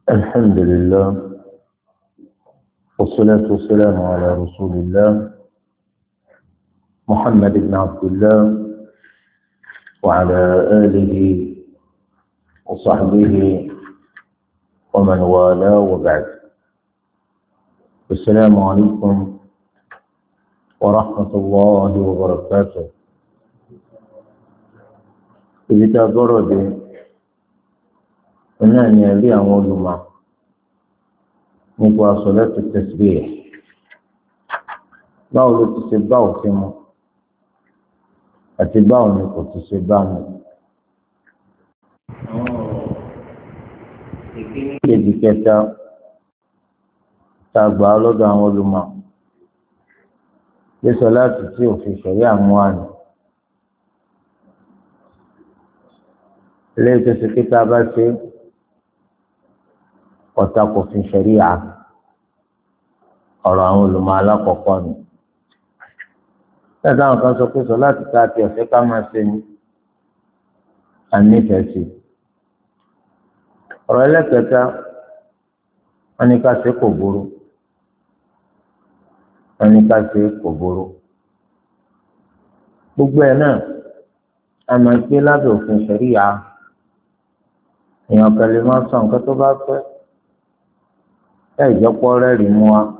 الحمد لله والصلاة والسلام على رسول الله محمد بن عبد الله وعلى آله وصحبه ومن والاه وبعد. السلام عليكم ورحمة الله وبركاته. إذا برد náà ni ẹ̀rí àwọn olùmọ̀ nípa sọ̀látù tasbih báwo ló ti ṣe bá òfin mu àti báwo ni kò ti ṣe bá mu. ìkíní kejì kẹta tá a gbà á lọ́dọ̀ àwọn olùmọ̀ pé sọ̀látù tí òfin ṣẹ̀rí àmúhàní ilé ìtòsí kíkà bá ṣe ọ̀tá kò fi ṣẹ̀ríà ọ̀rọ̀ àwọn olùmọ̀ alákọ̀ọ́kọ́ ni. Ṣé àwọn kan sọ pé sọ láti ká àti ọ̀fẹ́ ká máa ṣe ní ànífẹ̀ẹ́ sí. Ọ̀rọ̀ ẹlẹ́kẹta wọn ní ká ṣe kò burú. Wọn ní ká ṣe kò burú. Gbogbo ẹ̀ náà a máa gbé lábẹ́ òfin ṣẹ̀ríà. Èèyàn kan lè máa sọ nǹkan tó bá fẹ́. Ìjọpọ̀ rẹ̀ rí mú wa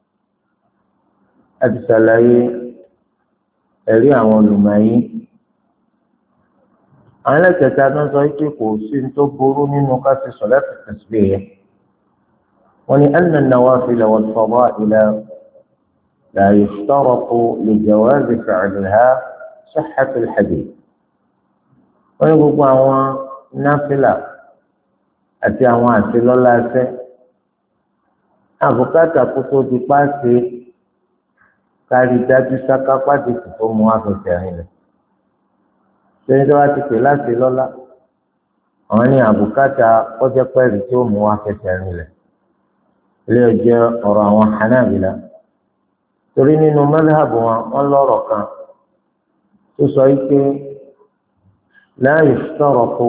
láti ṣàlàyé ẹ̀rí àwọn olùmọ̀ yìí. Àwọn ẹlẹ́kẹ̀ẹ́ta tó ń sọ pé kò sí ní tó burú nínú ká ṣe sọ̀látù tasbih yẹn. Wọ́n ní anna an-nawafil wal-fadā'il lā yushtaratu li jawāzi fi'liha sihhatu al-hadīth. Wọ́n ní gbogbo àwọn náfìlà àti àwọn àṣelọ́lá ẹsẹ̀ àbùkátà kótó di páàsì kárí dájú sáká pàdé tó mú afẹsẹ̀ rìn lẹ̀. Sẹ́yìn tó bá ti pè láti lọ́lá àwọn ní àbùkátà kọjá pẹ́ẹ́rì tó mú afẹsẹ̀ rìn lẹ̀. Ilé ẹjọ́ ọ̀rọ̀ àwọn Hanabila torí nínú madhhab wọn lọ́rọ̀ kan tó sọ pé la yushtaratu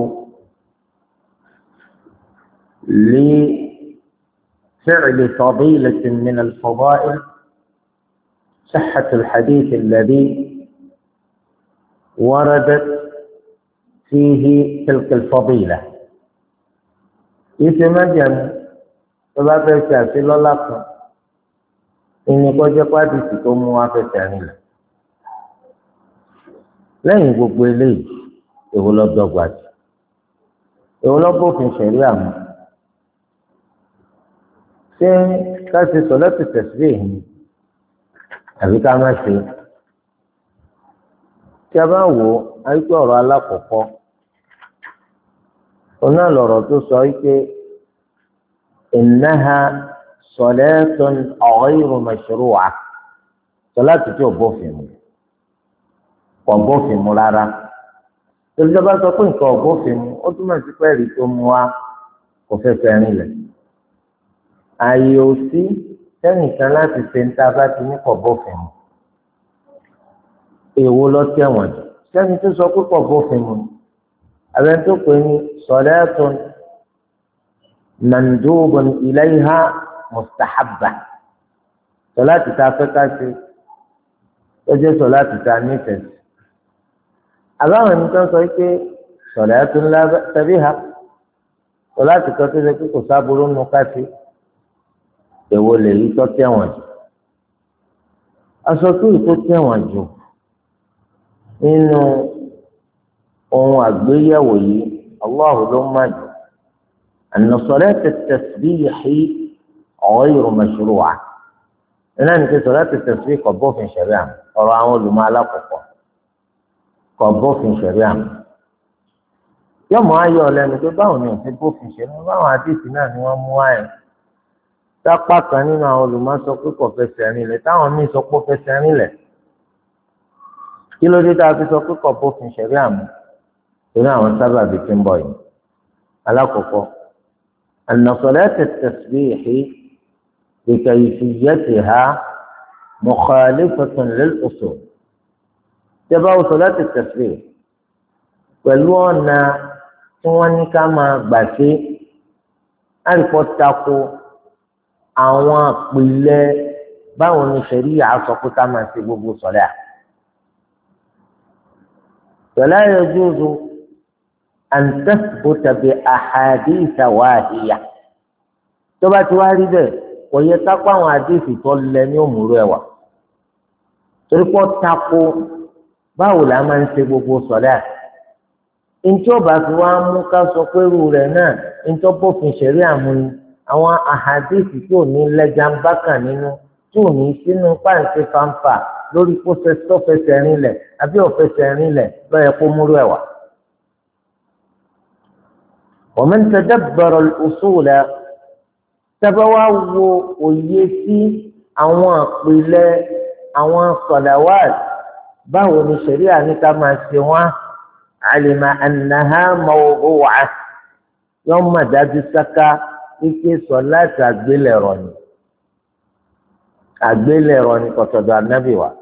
فعل فضيلة من الفضائل صحة الحديث الذي وردت فيه تلك الفضيلة. يتمجن فباب الشافي لك إني قد قادت تموا في التعنيل لن يقول لي يقول الضغط يقول في شريعة ṣé ká ṣe sọ̀látù tasbih ni àbí ká má ṣe. Tí a bá wò ó àyíkú ọ̀rọ̀ alákọ̀ọ́kọ́ ọ̀nà lọ̀rọ̀ tó sọ wípé innaha salatun ghayru mashru'ah sọ̀látù tí ò bófin mu kò bófin mu rárá. Torí tó bá sọ pé nǹkan ò bófin mu ó túmọ̀ sí pé ẹ̀rí tó mu wá kò fẹsẹ̀ rinlẹ̀. Ààyè ò sí sẹ́nìkan láti ṣe ń tá a bá ti ní kọ̀ bófin mu. Èwo lọ tẹ̀wọ̀n jù sẹ́ni tó sọ pé kọ̀ bófin mu abẹ́ tó pè ní salatun mandubun ilayha mustahabba sọláàtì tá a fẹ́ ká ṣe ó jẹ́ sọláàtì tá a nífẹ̀ẹ́ sí. Àbáwọn ẹni tó ń sọ pé salatun la ba'sa biha sọláàtì kan tó ṣe pé kò sábúrú nù ká ṣe. Èwo lè yí tó tẹ̀wọ̀n jù? Aṣọ tó yí tó tẹ̀wọ̀n jù nínú ohun àgbéyẹ̀wò yìí Allahu ló má jù. Anna salata at-tasbih ghayru mashru'ah. Iná ní kí salata at-tasbih kò bófin ṣẹ̀ríà ọ̀rọ̀ àwọn olùmọ̀ alákọ̀ọ́kọ́ kò bófin ṣẹ̀ríà. Yọ̀mọ̀ ayọ̀ lẹ́nu pé báwo ni òfin bófin ṣẹ̀ríà báwọn àdìsí náà ni wọ́n mú wáyé. Sápá kan nínú àwọn olùmọ̀ sọ pé kò fẹsẹ̀ rinlẹ̀ táwọn míì sọ pé ó fẹsẹ̀ rinlẹ̀. Kí ló dé tá a fi sọ pé kò bófin ṣẹ̀ríà mu? Torí àwọn sábàbí tí ń bọ̀ yìí. Alákọ̀ọ́kọ́ anna salata at-tasbih bi kayfiyyatiha mukhalifatun lil-usul. Tí a bá wo salata at-tasbih pẹ̀lú ọ̀nà tí wọ́n ní ká máa gbà ṣe àríkọ́ tako àwọn àpilẹ̀ báwo ni ṣẹ̀ríyà sọ pé ká máa ṣe gbogbo sọ̀lá. fala yajuzu an tathbuta bi ahadith wahiya tó bá ti wá rí bẹ́ẹ̀ kò yẹ kápá àwọn àdéhìí tó lẹ ní òmùrú ẹ̀wà torí pọ́ tako báwo la máa ń ṣe gbogbo sọ̀lá. ntí ọba fi wá mú ká sọ pé irú rẹ̀ náà ntí ó bófin ṣẹ̀rí àmúni àwọn àhàdíìsì tí ò ní lẹ́jà ń bákàn nínú tí ò ní sínú páǹsì fanfa lórí pósẹ̀ tó fẹsẹ̀ rinlẹ̀ àbí òfẹsẹ̀ rinlẹ̀ lọ́yẹ kó múrú ẹ̀wà. ومن تدبر الأصول tẹ́bá wo òye sí àwọn àpilẹ̀ àwọn sọ̀làwàt báwo ni ṣẹ̀ríà ní ká máa ṣe wọ́n alima annaha mawdu'a yóò má dájú sáká ike sọ̀láàtì àgbélẹ̀rọ ni kọ̀tọ̀dọ̀ ànábì wa.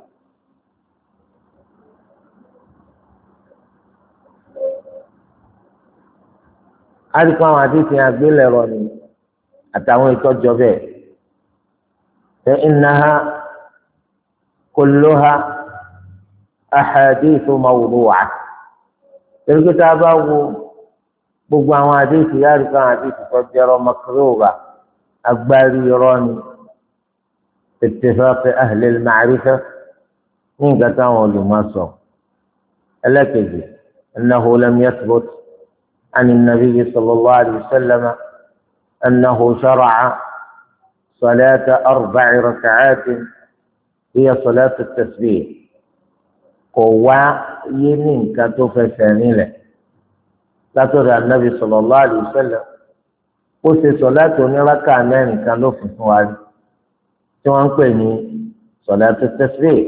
a rí i pé àwọn àdéhùn àgbélẹ̀rọ ni àtàwọn ìtọ́jọ bẹ́ẹ̀ fa innaha kulluha ahadithu mawdu'a tẹ̀lé tá a bá wo gbogbo àwọn àdéhùn yára kan àdéhùn tó jẹrọ makruha agbárí irọ́ ni ittifaq ahli al-ma'rifa ní nǹkan táwọn olùmọ̀sọ ẹlẹ́kẹ̀jì annahu lam yathbut عن النبي صلى الله عليه وسلم أنه شرع صلاة 4 ركعات هي صلاة التسبيح قوة يمين كتوف سانيلة لا ترى النبي صلى الله عليه وسلم قلت صلاة ركع ناني كان له في سوالي تنقني صلاة التسبيح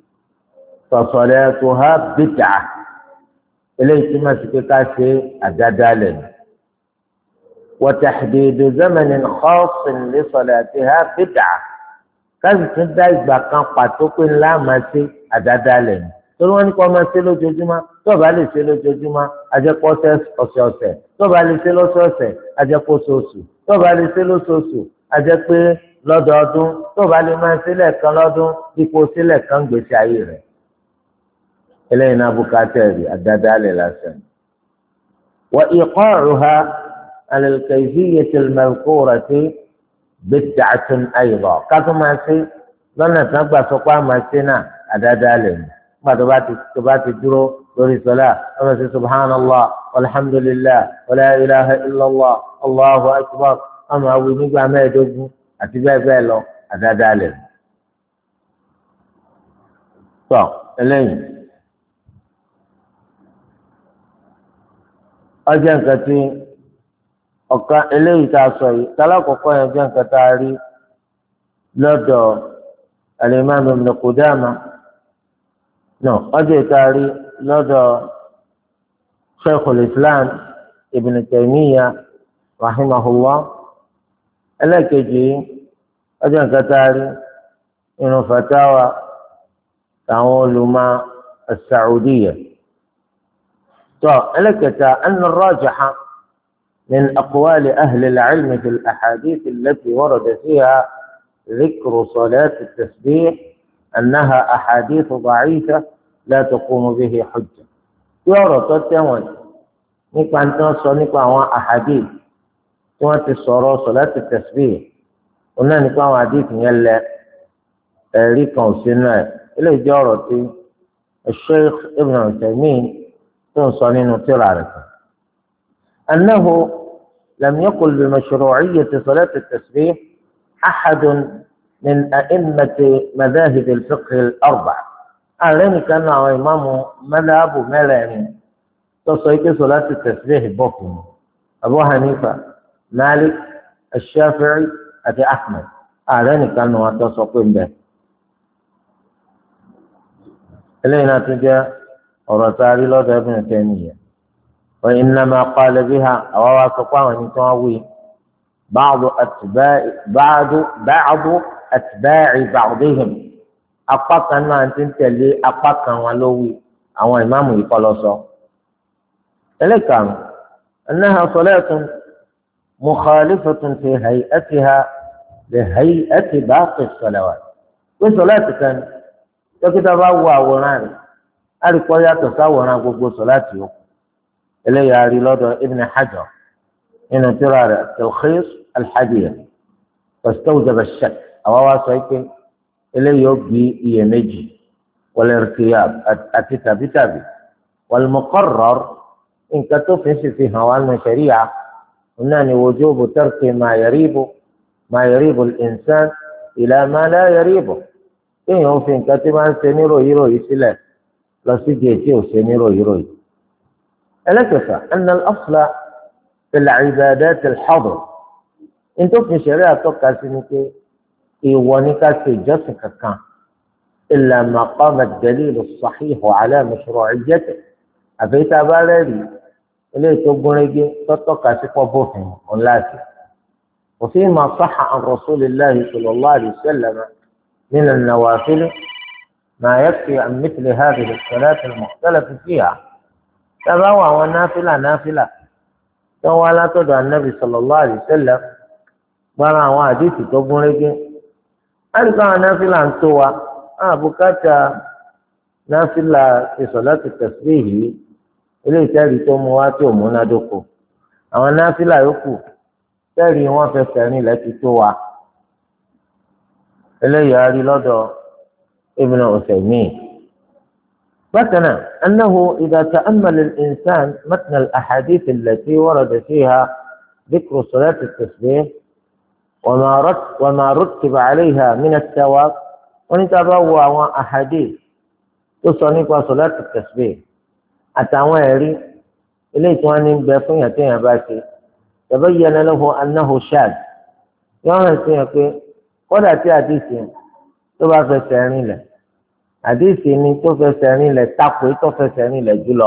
فصلاتها بدعة eléyìí tí ma ti pé ká ṣe àdádálẹ̀ ni wa tahdidu zamanin khassin li salatiha bid'ah káàsì tún dá ìgbà kan pàtó pé ńlá máa ṣe àdádálẹ̀ ni torí wọ́n ní kó máa ṣe lójoojúmọ́ tó bá lè ṣe lójoojúmọ́ ajẹ́pọ̀ ọ̀sẹ̀ọ̀sẹ̀ tó bá lè ṣe lọ́sọ̀ọ̀sẹ̀ ajẹ́pọ̀ oṣooṣù tó bá lè ṣe lóṣooṣù ajẹ́pẹ́ lọ́dọọdún tó bá lè máa ṣe lẹ́ẹ̀kan lọ́dún dípò sílẹ̀ kan gbèsè ayé rẹ̀. إلينا náà bùkátà rí àdádálẹ̀ lásán. وإيقاعها على الكيفية المذكورة بدعة أيضا kátó máa ṣe lọ́nà tí wọ́n gbà sọ pé àmà ṣe náà àdádálẹ̀ ni nígbà tó bá ti dúró lórí sọlá wọ́n ṣe subhanallah walhamdulillah wala ilaha illallah allahu akbar wọ́n máa wí nígbà mẹ́ẹ̀ẹ́dógún àti bẹ́ẹ̀ bẹ́ẹ̀ lọ àdádálẹ̀ ni. tọ́ eléyìí ọjọ́ nǹkan tí ọ̀kan eléyìí tá a sọ yìí tálákọ̀ọ́kọ́ yẹn jẹ́ nǹkan tá a rí lọ́dọ̀ al-Imam Ibn Qudama náà ọjọ́ ìta rí lọ́dọ̀ Shaykhul Islam Ibn Taymiyyah rahimahullah ẹlẹ́ẹ̀kejì ọjọ́ nǹkan tá a rí nínú fatawa táwọn olùmọ̀ as-Saudiyyah. أن الراجح من أقوال أهل العلم في الأحاديث التي ورد فيها ذكر صلاة التسبيح أنها أحاديث ضعيفة لا تقوم به حجة. يرى تتوان نقع أن تصل نقع أحاديث تواتي صلاة التسبيح قلنا نقع حديث يلا ريكا سنة إلى جارتي الشيخ ابن عثيمين تنصنين ترارك أنه لم يقل بمشروعية صلاة التسبيح أحد من أئمة مذاهب الفقه الأربع. أعلن كان إمام مذهب ملاني تصيب صلاة التسبيح بكم أبو حنيفة مالك الشافعي أبي أحمد أعلن كانوا تصقين به إلينا تجاه ورسال الله ابن تيمية وإنما قال بها أو واسقوا نتواوي بعض أتباع بعضهم أقاك أن أنت تلي أقاك ولوي أو إمام يقلص إليك أنها صلاة مخالفة في هيئتها لهيئة باقي الصلوات وصلاة كان يكتب àwòrán àríkọ́ yàtọ̀ sáwòrán gbogbo sọ̀láàtì yòókù eléyà rí lọ́dọ̀ Ibn Hajar nínú tírà rẹ̀ Talkhis al-Hadiyya fastawjab ash-shakk àwa wá sọ pé eléyìí ó bí iyèméjì wal-irtiyab àti tàbítàbí wal-muqarrar nǹkan tó fi hàn wá nù ṣẹ̀ríyà náà ni wujubu tarki ma yaribu al-insan ila ma la yaribu kéèyàn fi nǹkan tí máa ń ṣe ní ròyìnròyìn sílẹ̀ lọ sí di ètí ò ṣe ní ròyìnròyìn. ẹlẹ́kẹ̀fà anna al-asla fil ibadat al-hadr nítòfin ṣẹ̀rí àtọ́ka sí ni pé ìwọ ní ká ṣe ìjọsìn kankan illa ma qama ad-dalil as-sahih ala mashru'iyyatihi àfi tá a bá rẹ́rì eléyìí tó gúnrégé tọ́tọ́ka sí pọ́ bófin ọ̀láàsì. وفيما صح عن رسول الله صلى الله عليه وسلم من النوافل ما يكفي عن مثل هذه الصلاة المختلف فيها تبوا ونافلة نافلة ولا تدع النبي صلى الله عليه وسلم ولا حديث تقول لك ألقى نافلة أنتوا بكاتا نافلة في صلاة التسبيح إليه تالي تومواتي ومنادوكو أو نافلة يكو تالي وفستاني التي توا إليه هذه لدى ابن عثيمين مثلا أنه إذا تأمل الإنسان متن الأحاديث التي ورد فيها ذكر صلاة التسبيح وما رتب عليها من الثواب ونتبوى أحاديث تصنيف صلاة التسبيح أتواري إليه تواني بفن يتين باشي تبين له أنه شاذ يعني سيكون kódà tí àdìsí tó bá fẹsẹ̀ rìn lẹ̀ àdìsí ni tó fẹsẹ̀ rìn lẹ̀ takò tó fẹsẹ̀ rìn lẹ̀ jùlọ.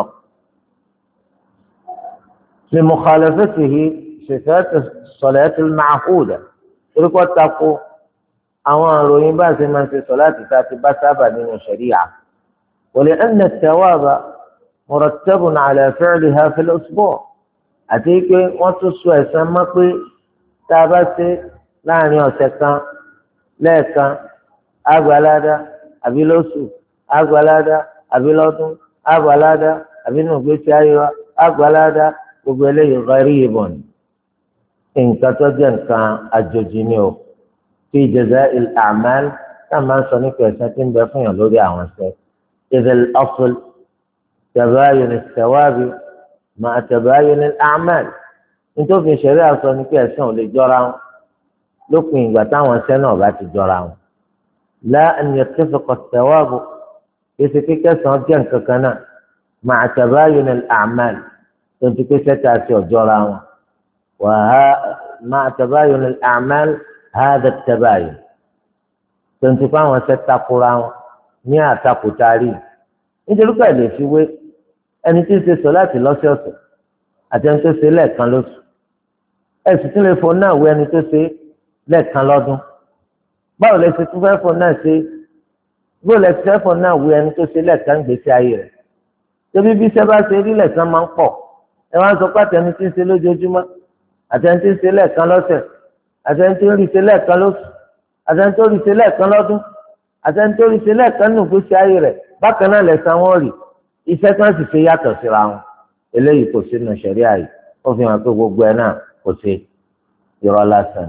li mukhalafatihi sifat as-salat al-ma'huda orúkọ takò àwọn àròyìn bá ṣe máa ń ṣe sọ̀láàtì tá a ti bá sábà nínú ṣẹ̀ríà. wa li'anna ath-thawaba murattabun ala fi'liha fi al-usbu' àti pé wọ́n tún so ẹ̀san mọ́ pé tá a bá ṣe láàrin ọ̀sẹ̀ kan lẹ́ẹ̀kan agbalada àbí lóṣù agbalada àbí lọ́dún agbalada àbí nùgbésí ayé wa agbalada gbogbo eléyìí gharibun nǹkan tó jẹ́ nǹkan àjòjì ni o fi jaza'il a'mal tá a máa ń sọ nípa ẹ̀san tí ń bẹ fún yàn lórí àwọn ṣẹ́ idhil asl tabayun as-sawabi ma'a tabayun al-a'mal nítorí ìṣẹ̀rí àsọ ní pé ẹ̀san ò lè jọra wọn lópin ìgbà táwọn ṣẹ́ náà bá ti jọra wọn. la an yattafiqa ath-thawabu èsì kíkẹ́ sàn jẹ́ nǹkan kan náà ma'a tabayun al-a'mal tó ti pé sẹ́ta àti ọ̀jọ́ra wọn. wa ma'a tabayun al-a'mal hadha at-tabayun tó ti pé àwọn ṣẹ́ takora wọn ní àtakùtàrí nítorí pé lè fi wé ẹni tí ń ṣe sọ̀láàtì lọ́sọ̀ọ̀sẹ̀ àti ẹni tó ṣe lẹ́ẹ̀kan lóṣù ẹ̀sùn tí lè fọ náà wé ẹni tó ṣe lẹ́ẹ̀kan lọ́dún báwo lẹ ṣe tún fẹ́ fọ náà ṣe báwo lẹ ṣe fẹ́ fọ náà wé ẹni tó ṣe lẹ́ẹ̀kan gbèsè ayé rẹ̀ tóbi bí iṣẹ́ bá ṣe rí lẹ́ẹ̀kan máa ń pọ̀ ẹ wá ń sọ pé àtẹni tí ń ṣe lójoojúmọ́ àtẹni tí ń ṣe lẹ́ẹ̀kan lọ́sẹ̀ àtẹni tí ń rí ṣe lẹ́ẹ̀kan lóṣù àtẹni tó rí ṣe lẹ́ẹ̀kan lọ́dún àtẹni tó rí ṣe lẹ́ẹ̀kan nínú gbèsè ayé rẹ̀ bákan náà lẹ̀san wọn rí iṣẹ́ kan sì ṣe yàtọ̀ síra wọn eléyìí kò sínú ṣẹ̀ríà yìí ó fi hàn pé gbogbo ẹ̀ náà kò ṣe irọ́ lásán.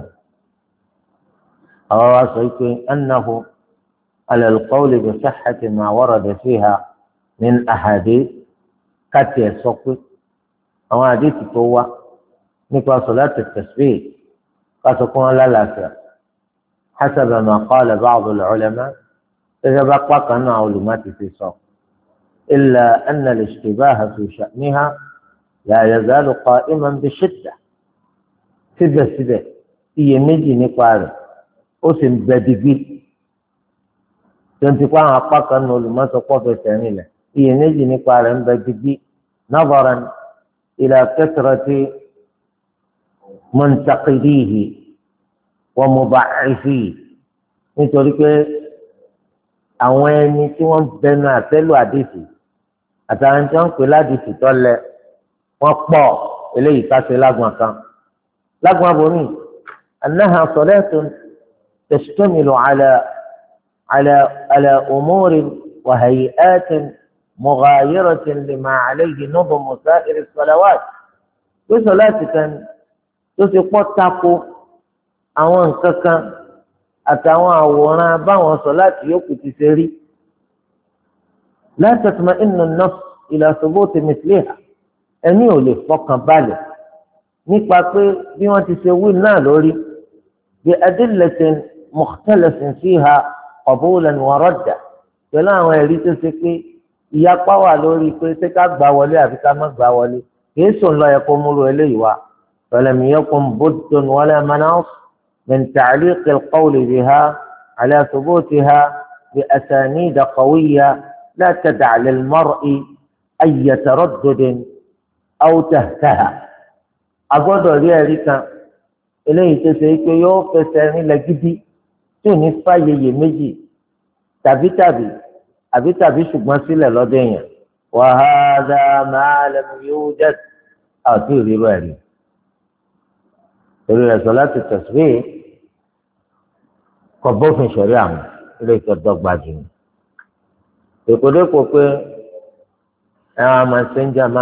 àwọn wa sọ pé annahu ala al-qawli bi sihhati ma warada fiha min ahadith káàtì ẹ̀ sọ pé àwọn àdéhùn tó wá nípa salati at-tasbih kásọ kún wọn lálàáfíà hasaba ma qala ba'd al-ulama gẹ́gẹ́ bá pàkan náà olùmọ̀ ti fi sọ. إلا أن الاشتباه في شأنها لا يزال قائما بشدة síbẹ̀síbẹ̀ iyèméjì nípa rẹ̀ ó sì ń bẹ digbí tonti kó àwọn apá kan ní olùmọ̀sọ́pọ̀ fẹsẹ̀ nílẹ̀ iyèméjì nípa rẹ̀ ń bẹ digbí nazaran ila kathrati muntaqidihi wa muda''ifihi nítorí pé àwọn ẹni tí wọ́n bẹnu àtẹ́lù àdìsí àtàwọn tí wọ́n ń pè ládìsí tọ́lẹ̀ wọ́n pọ̀ eléyìí káṣe lágbọ̀n kan lágbọn abòmí annaha salatun tashtamilu ala umurin wa hay'atin mughayiratin lima alayhi nudum sa'ir as-salawat pé sọláàtì kan tó ti pọ́ tako àwọn nǹkan kan àtàwọn àwòrán báwọn sọláàtì yòókù ti ṣe rí la tatma'innu an-nafs ila thubuti mithliha ẹni ò lè fọkàn balẹ̀ nípa pé bí wọ́n ti ṣe wí náà lórí bí adillatin mukhtalafin fiha qabulan wa radda pẹ̀lú àwọn ẹ̀rí tó ṣe pé ìyapa wà lórí pé ṣé ká gbà wọlé àbí ká má gbà wọlé kìí sùn lọ yẹ kó múru eléyìí wá falam yakun buddun wala manas min ta'liq al-qawl biha ala thubutiha bi asanid qawiyya la tad'a lil-mar'i ay taraddud aw tahtaha agbọ́dọ̀ rí ẹ̀rí kan eléyìí tó ṣe pé yóò fẹsẹ̀ rinlẹ̀ gidi tí ò ní fàyèyè méjì tàbí ṣùgbọ́n sílẹ̀ lọ́dọ̀ èèyàn wa hadha ma lam yujad àti ìrírọ̀ ẹ̀rí torí rẹ̀ sọ̀láàtù tasbih kò bófin ṣẹ̀rí àmọ́ ilé ìtọ́dọ́gba jù ní. èkódékò pé ẹ máa ṣe ń jàmá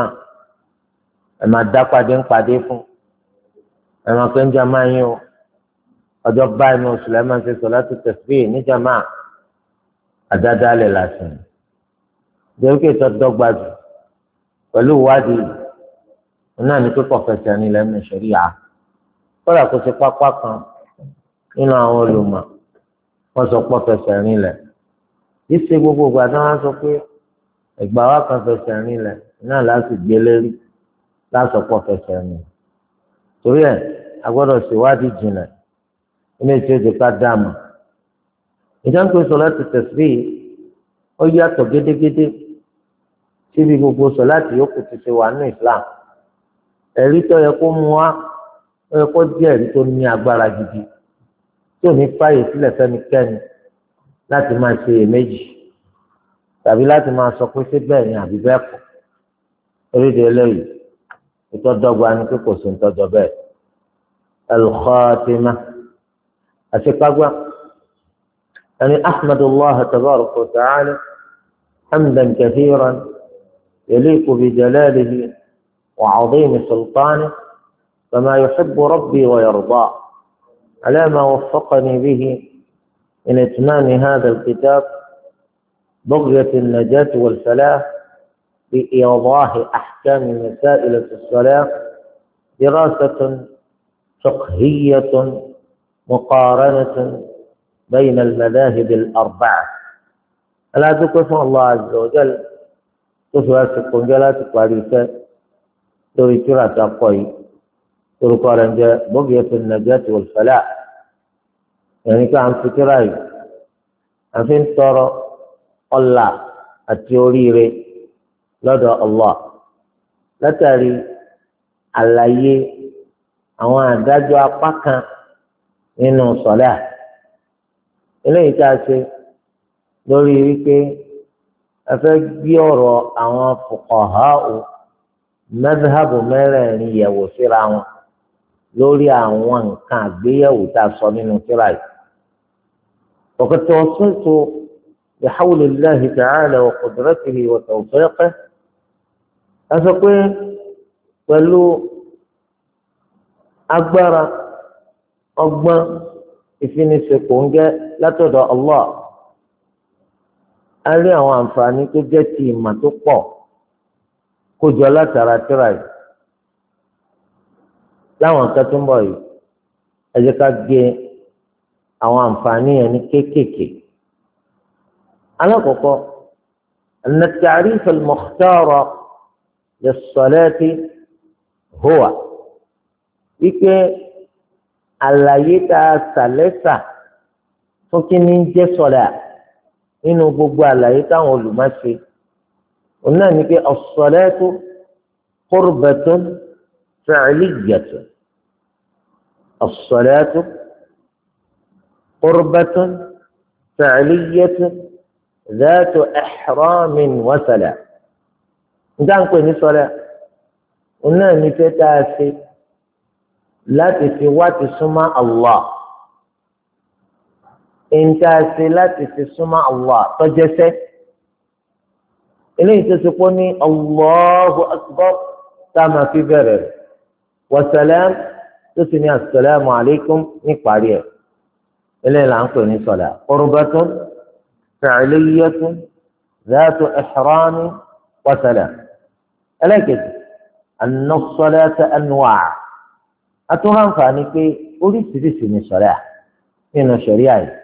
ẹ máa dá padé ń padé fún ẹ máa pé ń jàmá yín o ọjọ́ báyìí ní oṣù lẹ́ẹ̀ máa ṣe sọ̀láàtù tasbih ní jàmá àdádálẹ̀ lásán ìdẹ́rùkẹ́ ìtọ́dọ́gba jù pẹ̀lú ìwádìí náà ní pípọ̀ fẹsẹ̀ ní lẹ́nu ṣẹ̀ríà kọ́lá kó ṣe pápá kan nínú àwọn olùmọ̀ wọ́n sọ pọ̀ fẹsẹ̀ rinlẹ̀ yìí ṣe gbogbo ìgbà tí wọ́n sọ pé ẹ̀gbà wa kan fẹsẹ̀ rinlẹ̀ náà láti gbé lérí láti pọ̀ fẹsẹ̀ rinlẹ̀ torí ẹ̀ a gbọ́dọ̀ ṣèwádìí jìnnà ilé tí ó di ká dáàmú ìdáǹkó sọ̀láàtù tasbih ó yàtọ̀ gédégédé síbi gbogbo sọ̀láàtì yòókù ti ṣe wà ní Islam ẹ̀rí tó yẹ kó mú wá ó yẹ kó jẹ́ ẹ̀rí tó ní agbára gidi tí ò ní fàyè sílẹ̀ fẹ́nikẹ́ni láti máa ṣe iyèméjì tàbí láti máa sọ pé ṣé bẹ́ẹ̀ ni àbí bẹ́ẹ̀ kọ́ oríṣi eléyìí ìtọ́dọ́gba ni pé kò sí ìtọ́jọ́ bẹ́ẹ̀ al-khatimah àṣekágbá ẹni ahmadullah tabaraka wa ta'ala hamdan kathiran yaliqu bi jalalihi وعظيم سلطانه كما يحب ربي ويرضى على ما وفقني به من إتمام هذا الكتاب بغية النجاة والفلاح بإيضاح أحكام مسائل الصلاة دراسة فقهية مقارنة بين المذاهب الأربعة ألا تكفى الله عز وجل تسوى جلات قريسة lórí tírà tá a kọ yìí orúkọ rẹ̀ ń jẹ́ Bughyatul Najati wal Falah ẹni ká à ń fi tírà yìí à ń fi ń tọrọ ọlà àti oríire lọ́dọ̀ Allah látàrí àlàyé àwọn àdájọ́ apá kan nínú sọlá eléyìí tá a ṣe lórí wípé a fẹ́ gbé ọ̀rọ̀ àwọn fuqaha madhabu mẹ́rẹ̀ẹ̀rin yẹ̀wò síra wọn lórí àwọn nǹkan àgbéyẹ̀wò tá a sọ nínú tírà yìí. وقد توصلت بحول الله تعالى وقدرته وتوفيقه أفقه pẹ̀lú agbára ọgbọ́n ìfinisẹ̀kọ̀ ń gẹ́ látọ̀dọ̀ Allah a rí àwọn àǹfààní tó jẹ́ ti ìmọ̀ tó pọ̀ kójọ látara tírà yìí láwọn nǹkan tó ń bọ̀ yìí ẹ jẹ́ ká gé àwọn àǹfààní yẹn ní kéékèèké. alákọ̀ọ́kọ́ أن التعريف المختار للصلاة هو wípé àlàyé tá a sàlẹ́sà fún kí ní jẹ́ sọ̀lá nínú gbogbo àlàyé táwọn olùmọ̀ọ́ṣe òun náà ní pé as-salatu qurbatun fi'liyyatun as-salatu qurbatun fi'liyyatun dhatu ihramin wa salah nígbà ń pè ní sọ̀lá òun náà ní pé tá a ṣe láti fi wá ti súnmọ́ Allah ìntàsí láti fi súnmọ́ Allah tọ́jẹ́sẹ́ eléyìí tó ti pọ́ ní Allahu akbar tá a máa fi bẹ̀rẹ̀ rẹ̀ wa salam tó ti ní assalamu alaykum ní parí ẹ̀ eléyìí là ń pè ní sọ̀lá qurbatun fi'liyyatun dhatu ihram wa salam ẹlẹ́kẹ̀ẹ́ anna as-salata anwa' atúnwá nfààní pé oríṣiríṣi ní sọ̀lá nínú ṣẹ̀ríà yìí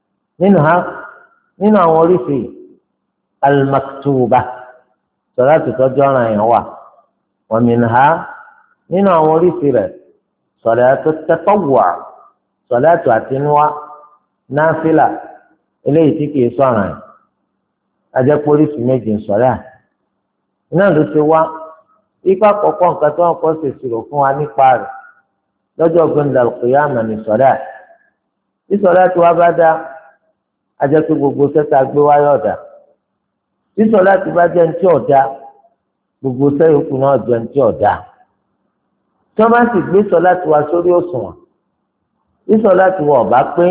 nínú àwọn oríṣi al-maktuba sọ̀lá tó tọ́jú ọ̀ràn yẹn wà wa minha nínú àwọn oríṣi rẹ̀ sọ̀lá tó tatawwu' sọ̀lá tó àtinúwá náfìlà eléyìí tí kìí sọ̀ràn yẹn ajẹ́pọ̀ oríṣi méjì sọ̀lá iná ló ti wá ipa kọ̀ọ̀kan nǹkan tó ń kọ́ ṣèṣirò fún wa nípa rẹ̀ lọ́jọ́ gbẹ̀ndà al-qiyamah ní sọ̀lá tí sọ̀lá tí wàá bá dá ajẹ́pọ̀ gbogbo sẹ́ta gbé wáyé ọ̀dà tí sọ̀lá tí bá jẹ́ ntí ọ̀dà gbogbo sẹ́yìn náà jẹ́ ntí ọ̀dà tí wọ́n bá sì gbé sọ̀lá tí wá sórí òṣùwọ̀n tí sọ̀lá tí wọ́n ọ̀bá pé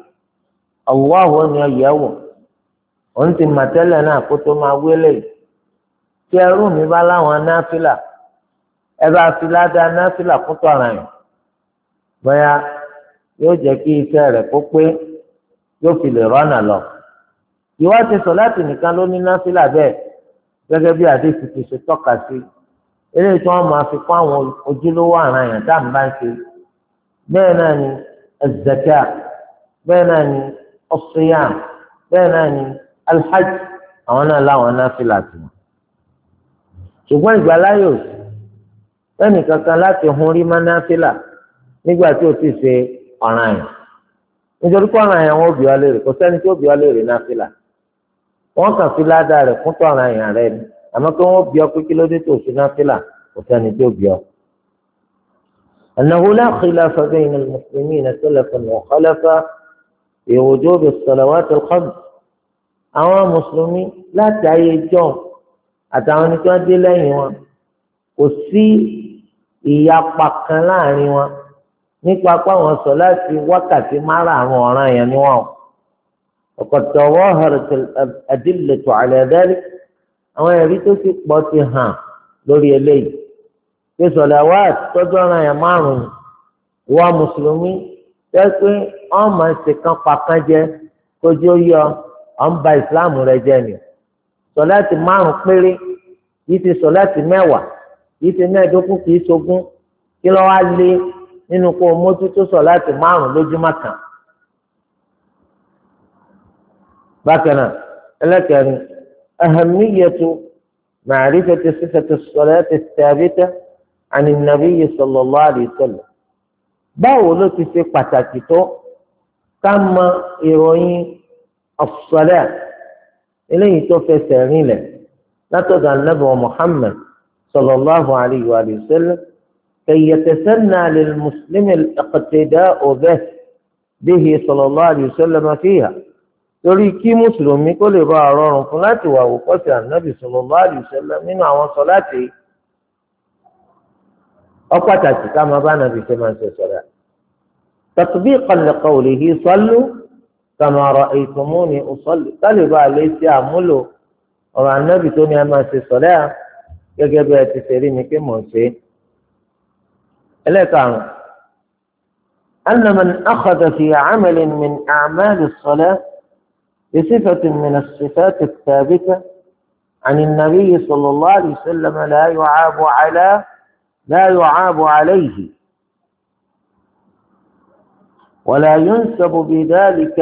Allahu ni ọ̀yẹ́wò òun ti mà tẹ́lẹ̀ náà kó tó máa wélé tí ẹrú mi bá láwọn náfìlà ẹ bá fi ládàá náfìlà kún tọ̀ràn yìí bóyá yóò jẹ́ kí iṣẹ́ rẹ̀ kó pé yóò fi lè rọ́nà lọ. ìwà ti sọ̀láàtì nìkan ló ní náfìlà bẹ́ẹ̀ gẹ́gẹ́ bí àdéhùn ti ṣe tọ́ka sí eléyìí tí wọ́n máa fi kọ́ àwọn ojúlówó àrùn àyàn tá à ń bá ń ṣe bẹ́ẹ̀ náà ni az-zakat bẹ́ẹ̀ náà ni as-siyam bẹ́ẹ̀ náà ni al-hajj àwọn náà láwọn náfìlà tì wọ́n. ṣùgbọ́n ìgbàláyè òsì lẹ́nu kankan láti hun rí má náfìlà nígbà tí o ti ṣe ọ̀ràn yẹn nítorí pé ọ̀ràn yẹn wọ́n bí ọ léèrè kò sẹ́ni tí ó bí ọ léèrè náfìlà wọ́n kàn fi ládàá rẹ̀ fún tọ̀ràn yẹn rẹ̀ ni àmọ́ pé wọ́n bí ọ pé kí ló dé tó ṣe náfìlà kò sẹ́ni tí ó bí ọ. أنه لا خلاف بين المسلمين سلفا وخلفا في وجوب الصلوات الخمس àwọn mùsùlùmí láti ayé jọ́n àtàwọn ẹni tí wọ́n dé lẹ́yìn wọn kò sí ìyapa kan láàrin wọn nípa pé àwọn sọ láti wákàtí márààrún ọ̀ràn yẹn ni wọn. وقد تظاهرت الأدلة على ذلك àwọn ẹ̀rí tó ti pọ̀ ti hàn lórí eléyìí pé sọ̀làwáàtì tọ́jú ọ̀ràn yẹn márùn-ún wọ́n mùsùlùmí jẹ́ pé wọ́n máa ń ṣe kán pa kán jẹ́ kójú yọ ọ̀n ba ìsìláàmù rẹ jẹ́ ni sọ̀láàtì márùn péré yìí ti sọ̀láàtì mẹ́wàá yìí ti mẹ́ẹ̀ẹ́dógún kìí ṣogún kí ló wá lé nínú kó o mójútó sọ̀láàtì márùn lójúmọ́ kan. bákan náà ẹlẹ́kẹ̀rin ahamiyatu ma'rifati sifati as-salati ath-thabita 'an an-nabiy sallallahu alayhi wa sallam báwo ló ti ṣe pàtàkì tó ká mọ ìròyìn as-salat eléyìí tó fẹsẹ̀ rinlẹ̀ látọ̀dọ̀ Ànábì Muhammad sallallahu alayhi wa sallam kay yatasanna lil-muslimi al-iqtida'u bihi sallallahu alayhi wa sallam fiha torí kí mùsùlùmí kó lè bá rọrùn fún láti wà wò kọ́sì Ànábì sallallahu alayhi wa sallam nínú àwọn sọ̀láàtì ó pàtàkì ká máa bá Ànábì ṣe máa ń ṣe sọ̀rọ̀ tatbiqan li qawlihi sallu kama ra'aytumuni usalli kálíbà lè ṣe àmúlò ọ̀rọ̀ Ànábì tó ní a máa ṣe sọ̀rọ̀ gẹ́gẹ́ bí ẹ ti ṣe rí mi pé mò ń ṣe. ẹlẹ́karùn-ún anna man akhadha fi 'amalin min a'mali as-salah bi sifatin min as-sifati ath-thabita 'an an-nabiy sallallahu alayhi wa sallam la yu'abu 'alayhi ولا ينسب بذلك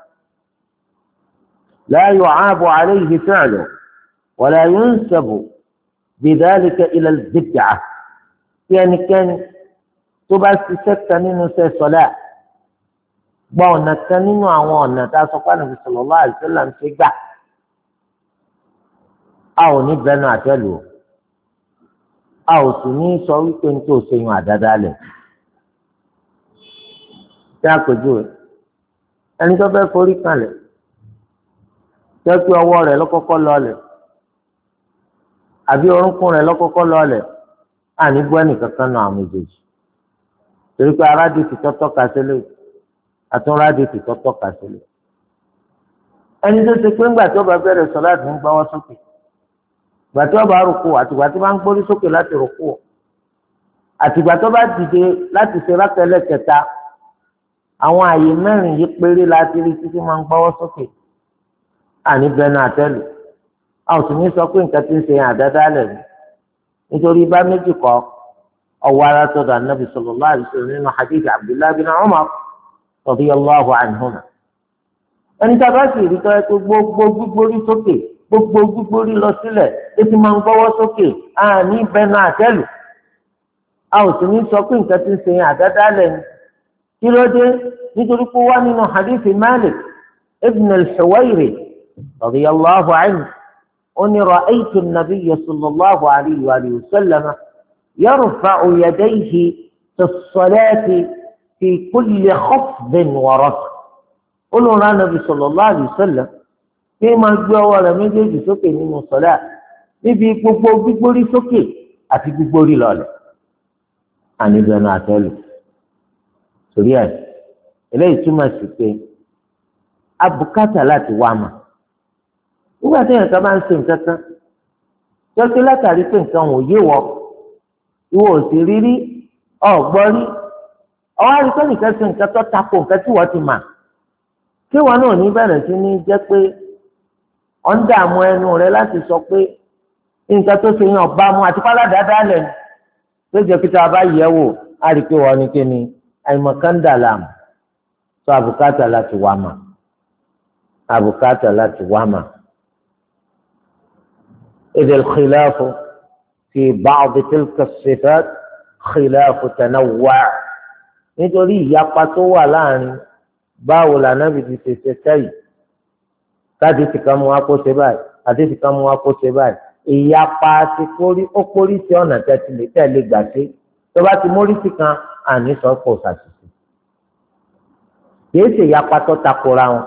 لا يعاب عليه فعله ولا ينسب بذلك إلى البدعة يعني كان تبقى ستة صلاة بونا كان نوعنا تاسقنا في صلى الله عليه وسلم سجع أو نبنا اعتلو أو سنين سوي كنتو سيما عدد tí a pèjú rẹ̀ ẹni tó fẹ́ forí kalẹ̀ jẹ́ pé ọwọ́ rẹ̀ lọ́kọ́kọ́ lọ́ọ̀lẹ̀ àbí orúnkún rẹ̀ lọ́kọ́kọ́ lọ́ọ̀lẹ̀ àní gbọ́ ẹnìkankan náà àwọn méjèèjì torí pé aráàdì ti tọ́tọ́ kà sílẹ̀ àtúnráàdì ti tọ́tọ́ kà sílẹ̀. ẹni tó ti pé ńgbà tí ó bá bẹ̀rẹ̀ sọ láti ń gbọ́wọ́ sókè ìgbà tí ó bá rúkú àtìgbà tí wọ́n ń gbórí sókè láti rúkú àtìgbà tó bá dìde láti ṣe rákẹ́lẹ̀ kẹta àwọn àyè mẹ́rin yìí péré láti rí títí máa ń gbọ́wọ́ sókè àní bẹnu àtẹ́lù a ò sì ní sọ pé nǹkan tí ń ṣe àdáda lẹ̀ ní nítorí bá méjì kọ́ ọwọ́ ara sọ̀dọ̀ ànábì sallallahu alaihi wasallam nínú hadith Abdullah bin Umar radiyallahu anhuma. ẹni tí a bá sì rí tọ́ ẹ pé gbogbo gbígbórí sókè gbogbo gbígbórí lọ sílẹ̀ ó ti máa ń gbọ́wọ́ sókè àní bẹnu àtẹ́lù a ò sì ní sọ pé nǹkan tí ń ṣe àdáda lẹ̀ ní kí ló dé nítorí pé wá nínú hadith Malik ibn al-Huwayrith radiyallahu anhu أني رأيت النبي صلى الله عليه وآله وسلم يرفع يديه في الصلاة في كل خفض ورفع قلوا لنا النبي صلى الله عليه وسلم فيما جاء ولا مجيء سكي من الصلاة نبي بيقولي سكي أتي بيقولي لا أنا بنا أتلو سريان إليه ثم سكي أبكت لا توامه nígbà tí nǹkan bá ń ṣe nǹkan kan jọ́sí látàrí pé nǹkan ò yé wọ ìwọ ò sì rírí ọ̀gbọ́n rí ọwọ́ àríkọ́ nìkan ṣe nǹkan tó tako nǹkan tí wọ́n ti mà kí wọn náà ní bẹ̀rẹ̀ sí ní jẹ́ pé ọ̀ ń dààmú ẹnu rẹ láti sọ pé nǹkan tó ṣe yàn bá mu àti pálá dáadáa lẹ̀ tó jẹ́ pété abá yẹ̀ wò á rí i pé wọ́n ní kí ni àìmọ̀kan dà láàmú tó àbùkátà láti wá mà àbùkátà láti wá mà. إذ الخلاف في بعض تلك الصفات خلاف تنوع nítorí ìyapa tó wà láàrin báwo lànàbì ti ṣe sẹ́yìn káàdì ti kan mú wa kó ṣe báyìí àti ti kan mú wa kó ṣe báyìí ìyapa ti kórí ó kórí sí ọ̀nà tẹ̀lé gbà ṣe tó bá ti mórí sí kan àní sọ pé òṣàṣìṣe kìí ṣe ìyapa tó takora wọn.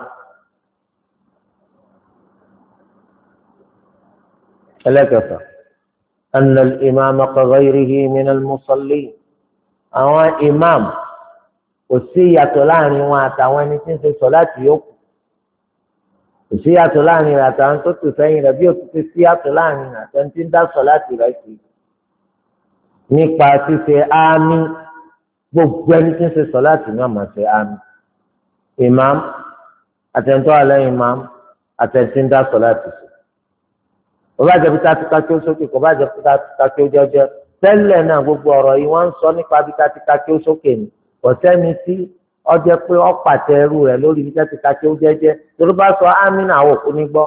ẹlẹ́kẹ̀fà أن الإمام كغيره من المصلين àwọn imam kò sí ìyàtọ̀ láàrin wọn àtàwọn ẹni tí ń ṣe sọ̀láàtì yòókù kò sí ìyàtọ̀ láàrin rẹ̀ àtàwọn tó tò sẹ́yìn rẹ̀ bí o ti ṣe sí ìyàtọ̀ láàrin rẹ̀ àtàwọn tí ń dá sọ̀láàtì rẹ̀ sí nípa ṣíṣe àmì gbogbo ẹni tí ń ṣe sọ̀láàtì náà máa ṣe àmì imam àtẹ̀ntọ́ alẹ́ imam àtẹ̀ntí ń dá sọ̀láàtì sí. kò bá jẹ́ bí tátíkà tí ó sókè kò bá jẹ́ bí tátíkà tí ó jẹ́jẹ́ tẹ́lẹ̀ náà gbogbo ọ̀rọ̀ yìí wọ́n ń sọ nípa bí tátíkà tí ó sókè ni kò sẹ́ni tí ó jẹ́ pé ó pàtẹ ẹrú rẹ̀ lórí bí tátíkà tí ó jẹ́jẹ́ torí bá sọ ámì náà àwọn òkú ní gbọ́.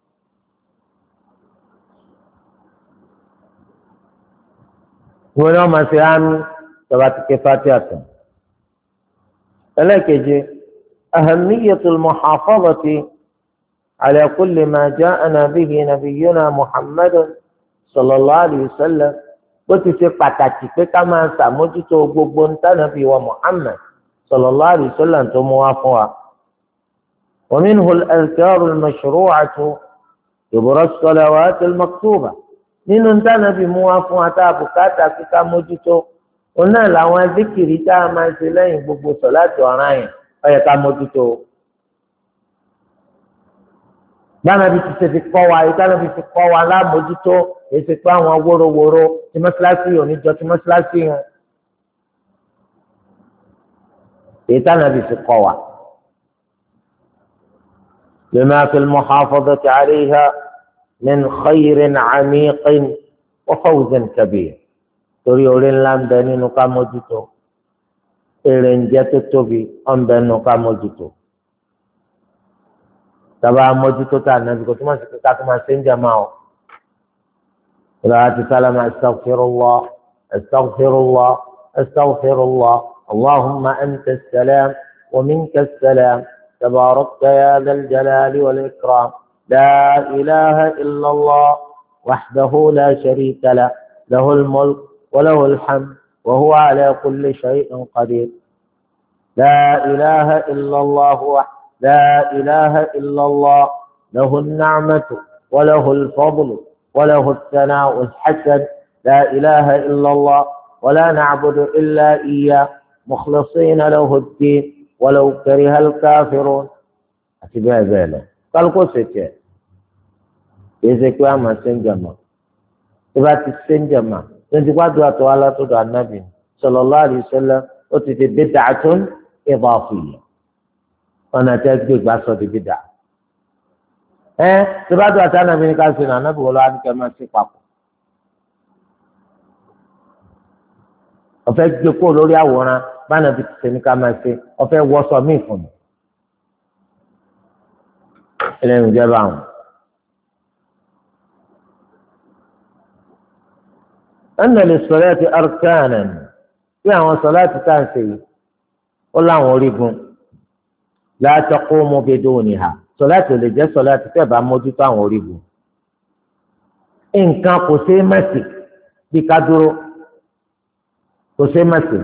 ìwọ ni wọ́n máa ṣe ámì tọ́ba ti ké Fatiha tán. ẹlẹ́keje ahammiyatul muhafazati على كل ما جاءنا به نبينا محمد صلى الله عليه وسلم bó ti ṣe pàtàkì pé ká máa ṣàmójútó gbogbo ntánàbí wa Muhammad sallallahu alaihi wasallam tó mú wá fún wa. ومنه الأذكار المشروعة دبر الصلوات المكتوبة nínú ntánàbí mú wá fún wa tá a bùkátà pé ká mójútó òun náà làwọn zikiri tá a máa ṣe lẹ́yìn gbogbo sọ̀láàtì ọ̀ranyàn ó yẹ ká mójútó. gbànàbí ti ṣe fi kọ́ wa ìtànàbí ti kọ́ wa lámójútó èsì pé àwọn wórówóró tí mọ́ṣáláṣí yìí oníjọ tí mọ́ṣáláṣí yìí ìtànàbí ti kọ́ wa. لما في المحافظة عليها من خير عميق وفوز كبير torí orí ńlá ń bẹ nínú ká mójútó èrè ń jẹ́ tó tóbi ó ń bẹ nínú ká mójútó. tàbá mójútó tá a nàbí kò tó máa ṣe kíkà tó máa ṣe ń jẹ máa o. ìlà àti sálámà astaghfirullah astaghfirullah astaghfirullah allahumma anta as-salam wa minka as-salam tabarakta ya dhal jalali wal ikram la ilaha illa allah wahdahu la sharika lah lahul mulk wa lahul hamd wa huwa ala kulli shay'in qadir la ilaha illa allah لا إله إلا الله له النعمة وله الفضل وله الثناء الحسن لا إله إلا الله ولا نعبد إلا إياه mukhlisina lahu ad-din walau kariha al-kafirun àti bẹ́ẹ̀ bẹ́ẹ̀ lọ kálukó ṣètì ẹ̀ kì í ṣe pé àmọ́ ṣe ń jàmọ́ tí bá ti ṣe ń jàmọ́ tó ti wá dùn àtọ́ alátọ́dọ̀ anábì sallallahu alaihi wasallam ó ti di bid'atun idafiyya ọ̀nà tẹ́ gbé gbà sọ di bid'a tí bá dùn àtọ́ anábì ní ká ṣe ní anábì wọlé wá ní kẹ́ máa ṣe papọ̀ ọ̀fẹ́ gbé kó lórí àwòrán báńà bí ti ṣe ní ká máa ṣe ọ̀fẹ́ wọ́sọ míì fún mi ẹlẹ́nu jẹ́ báwọn. أن للصلاة أركانا في عن صلاة تانسي قل عن وريكم لا تقوم بدونها صلاة لجة صلاة تبع موجود عن وريكم إن كان قسيمتي بقدر قسيمتي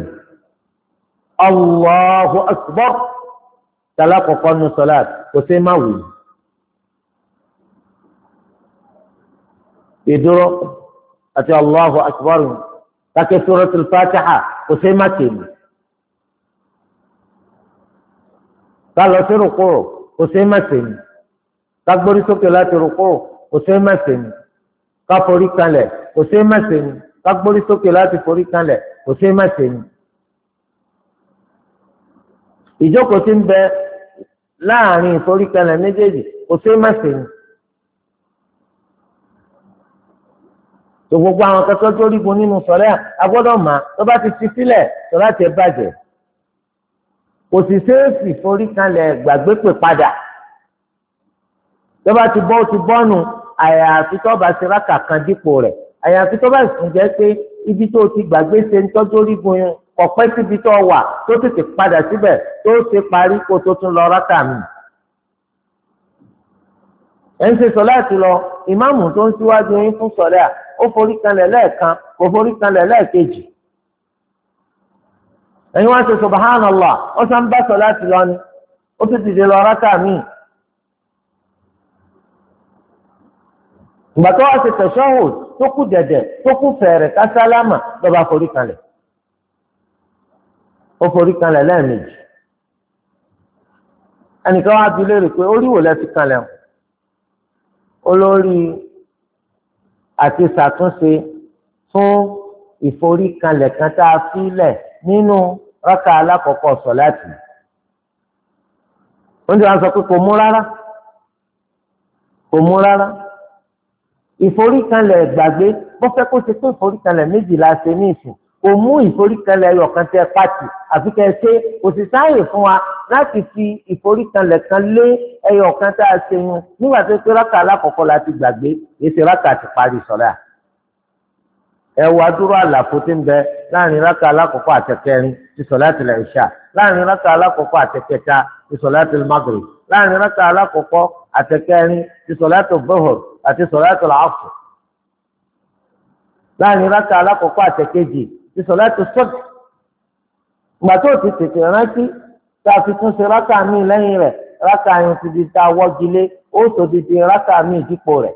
الله أكبر تلاقوا قرن صلاة قسيموي يدرو àti Allahu akbar káké suratul Fatiha kò sí mákèmí ká lọ sí rúkú kò sí mákèmí ká gbórí sókè láti rúkú kò sí mákèmí ká forí kanlẹ̀ kò sí mákèmí ká gbórí sókè láti forí kanlẹ̀ kò sí mákèmí. ìjókòó tí ń bẹ láàrin ìforí kanlẹ̀ méjèèjì kò sí mákèmí. gbogbo àwọn akẹ́kọ̀ọ́ tó rígun nínú sọ̀rẹ́ agbọ́dọ̀ mà tó bá ti fi sílẹ̀ sọ̀rọ̀ àti ẹ̀ bàjẹ́ kò sì ṣeéṣì forí kanlẹ̀ gbàgbé pè padà tó bá ti bọ́ ó ti bọ́nu àyàfi tó bá ṣe rákà kan dípò rẹ̀ àyàfi tó bá sì jẹ́ pé ibi tó ti gbàgbé ṣe ń tọ́jú rígun yẹn ọ̀pẹ́ síbi tó wà tó tètè padà síbẹ̀ tó ṣe parí kó tó tún lọ rákà mi. ẹ̀ ń ṣe sọ láti lọ ìmáàmù tó ń síwájú yín fún sọ̀rẹ́ ó forí kanlẹ̀ lẹ́ẹ̀kan kò forí kanlẹ̀ lẹ́ẹ̀kejì ẹ̀yin wá ṣe subhanallah ó sá ń bá sọ láti lọ ni ó tún dìde lọ rákà míì ìgbà tó wá ṣe tashahhud tó kù dẹ̀dẹ̀ tó kù fẹ̀rẹ̀ ká sálámà ló bá forí kanlẹ̀ ó forí kanlẹ̀ lẹ́ẹ̀mejì ẹnìkan wá bi léèrè pé orí wò lẹ́ fi kanlẹ̀ olórí àti ṣàtúnṣe fún ìforíkanlẹ̀ kan tá a filẹ̀ nínú rákà alákọ̀ọ́kọ́ sọ̀láàtì. oúnjẹ wa sọ pé kò mú rárá ìforíkanlẹ̀ gbàgbé bọ́fẹ́ kó ṣe pé ìforíkanlẹ̀ méjìlá ṣe ní ìsìn kò mú ìforíkanlẹ̀ ẹyọ̀kan tẹ pàtì àfi kẹ́ ẹ ṣe kò sì sáàyè fún wa láti fi ìforíkanlẹ̀ kan lé ẹyọ̀kan tá a ṣe yun nígbà tó pé rákà alákọ̀ọ́kọ́ la ti gbàgbé èsì rákà ti parí sọ̀rọ̀ à. ẹ wá dúró àlàfo tí ń bẹ láàrin rákà alákọ̀ọ́kọ́ àtẹ̀kẹrin ti sọ̀látul ìṣà láàrin rákà alákọ̀ọ́kọ́ àtẹ̀kẹta ti sọ̀látul maghrib láàrin rákà alákọ̀ọ́kọ́ àtẹ̀kẹrin ti sọ̀látul zuhur àti sọ̀látul asr láàrin rákà alákọ̀ọ́kọ́ àtẹ̀kejì ti sọ̀látul subh. ìgbà tó ti tètè rántí tá a fi tún ṣe rákà míì lẹ́yìn rẹ̀ rákà yẹn ti di ta wọ́gilé ó tó di rákà míì dípò rẹ̀.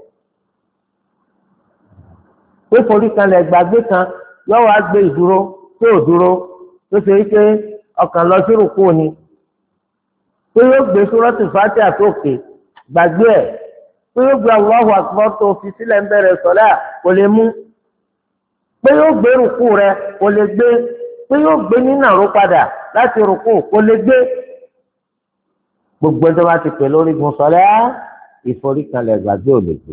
pé forí kanlẹ̀ gbàgbé kan yóò wá gbé ìdúró tó dúró tó ṣe pé ọkàn lọ sí rùkú ni pé yóò gbé súrọ́tù Fátíhà àtòkè gbàgbé ẹ̀ pé yóò gbé Allahu Akbar tó fi sílẹ̀ ń bẹ̀rẹ̀ sọ̀lá kò lè mú pé yóò gbé rùkú rẹ̀ kò lè gbé pé yóò gbé nínàró padà láti rùkú kò lè gbé gbogbo ẹjọ́ bá ti pè lórí gun sọ̀lá ìforíkanlẹ̀ gbàgbé ò lè gbé.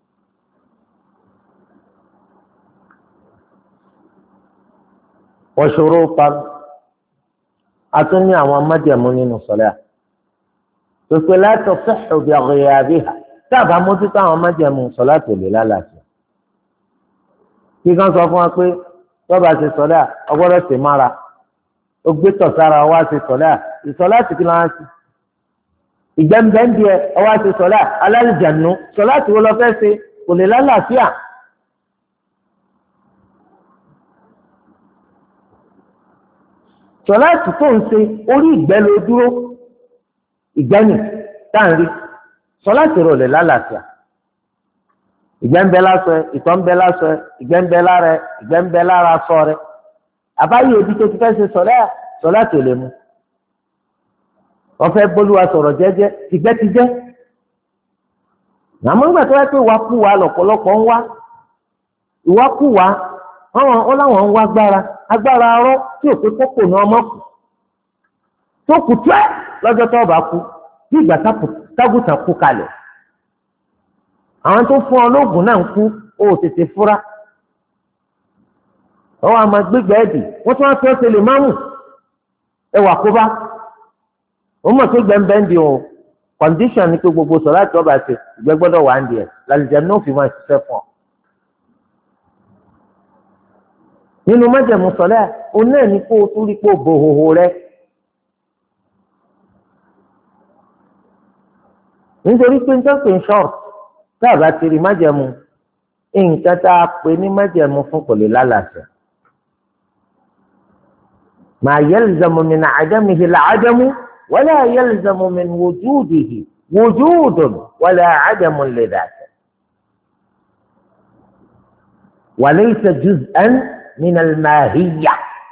wọ́ṣọ̀rọ̀ pa atún ní àwọn májẹ̀mú nínú sọ̀lá pèpè láti ọ̀fẹ́ òbí ọ̀rẹ́ àbíhà táàbà mójútó àwọn májẹ̀mú sọ̀lá tó lè lálàáfíà. kí kan sọ fún wa pé tọ́ba ṣe sọ̀lá ọgbọ́dọ̀ ṣe mára ó gbé tọ̀sára ọwọ́ ṣe sọ̀lá ìsọ̀lá ti kí ló wá sí. ìgbẹ́mbẹ́ndì ẹ ọwọ́ ṣe sọ̀lá alálìjànú sọ̀lá tí wọ́n lọ fẹ́ ṣe kò lè lálàáfíà. sọláàtì tó ń ṣe orí ìgbẹ́ ló dúró ìgbẹ́ni tá à ń rí sọláàtì rò lè lálàáfíà ìgbẹ́ ń bẹ lásọ ẹ ìtọ̀ ń bẹ lásọ ẹ ìgbẹ́ ń bẹ lára ẹ ìgbẹ́ ń bẹ lára sọ rẹ àbáyé òbí tó ti fẹ́ ṣe sọ̀rẹ́ sọláàtì ò lè mú. wọ́n fẹ́ bólúwa sọ̀rọ̀ jẹ́jẹ́ tìgbẹ́ ti jẹ́. àmọ́ nígbà tó wá pé ìwákùwà lọ̀pọ̀lọpọ̀ ń wá ìwákùwà wọ́n láwọn ń wá agbára arọ́ tí òpin kókò ní ọmọ kù tó kù tẹ́ lọ́jọ́ tó bá kú bí ìgbà tágùtàn kú kalẹ̀. àwọn tó fún ọ lóògùn náà ń kú ó tètè fúra. ọwọ́ àmọ́ gbégbé ẹ̀dì wọ́n tún wá fi ọ́sẹ̀ lè máàmù ẹwà kó bá. ó mọ̀ pé gbẹ̀ǹbẹ̀ǹdì o condition ni pé gbogbo sọ láti ọba ṣe ìgbẹ́ gbọ́dọ̀ wà ń di ẹ̀ lálejò náà fi máa ṣiṣẹ́ fún ọ. nínú májẹ̀mú sọ̀lẹ́ o náà ní kó o tún rí kó o bò hòhò rẹ. nítorí pé nítorí pé short tá a bá ti rí májẹ̀mú nǹkan tá a pè ní májẹ̀mú fún kò lè lálàsẹ̀. ma yalzamu min adamihi al-adamu wala yalzamu min wujudihi wujudun wala adamun li dhatihi. wa laysa juz'an min al-mahiyya.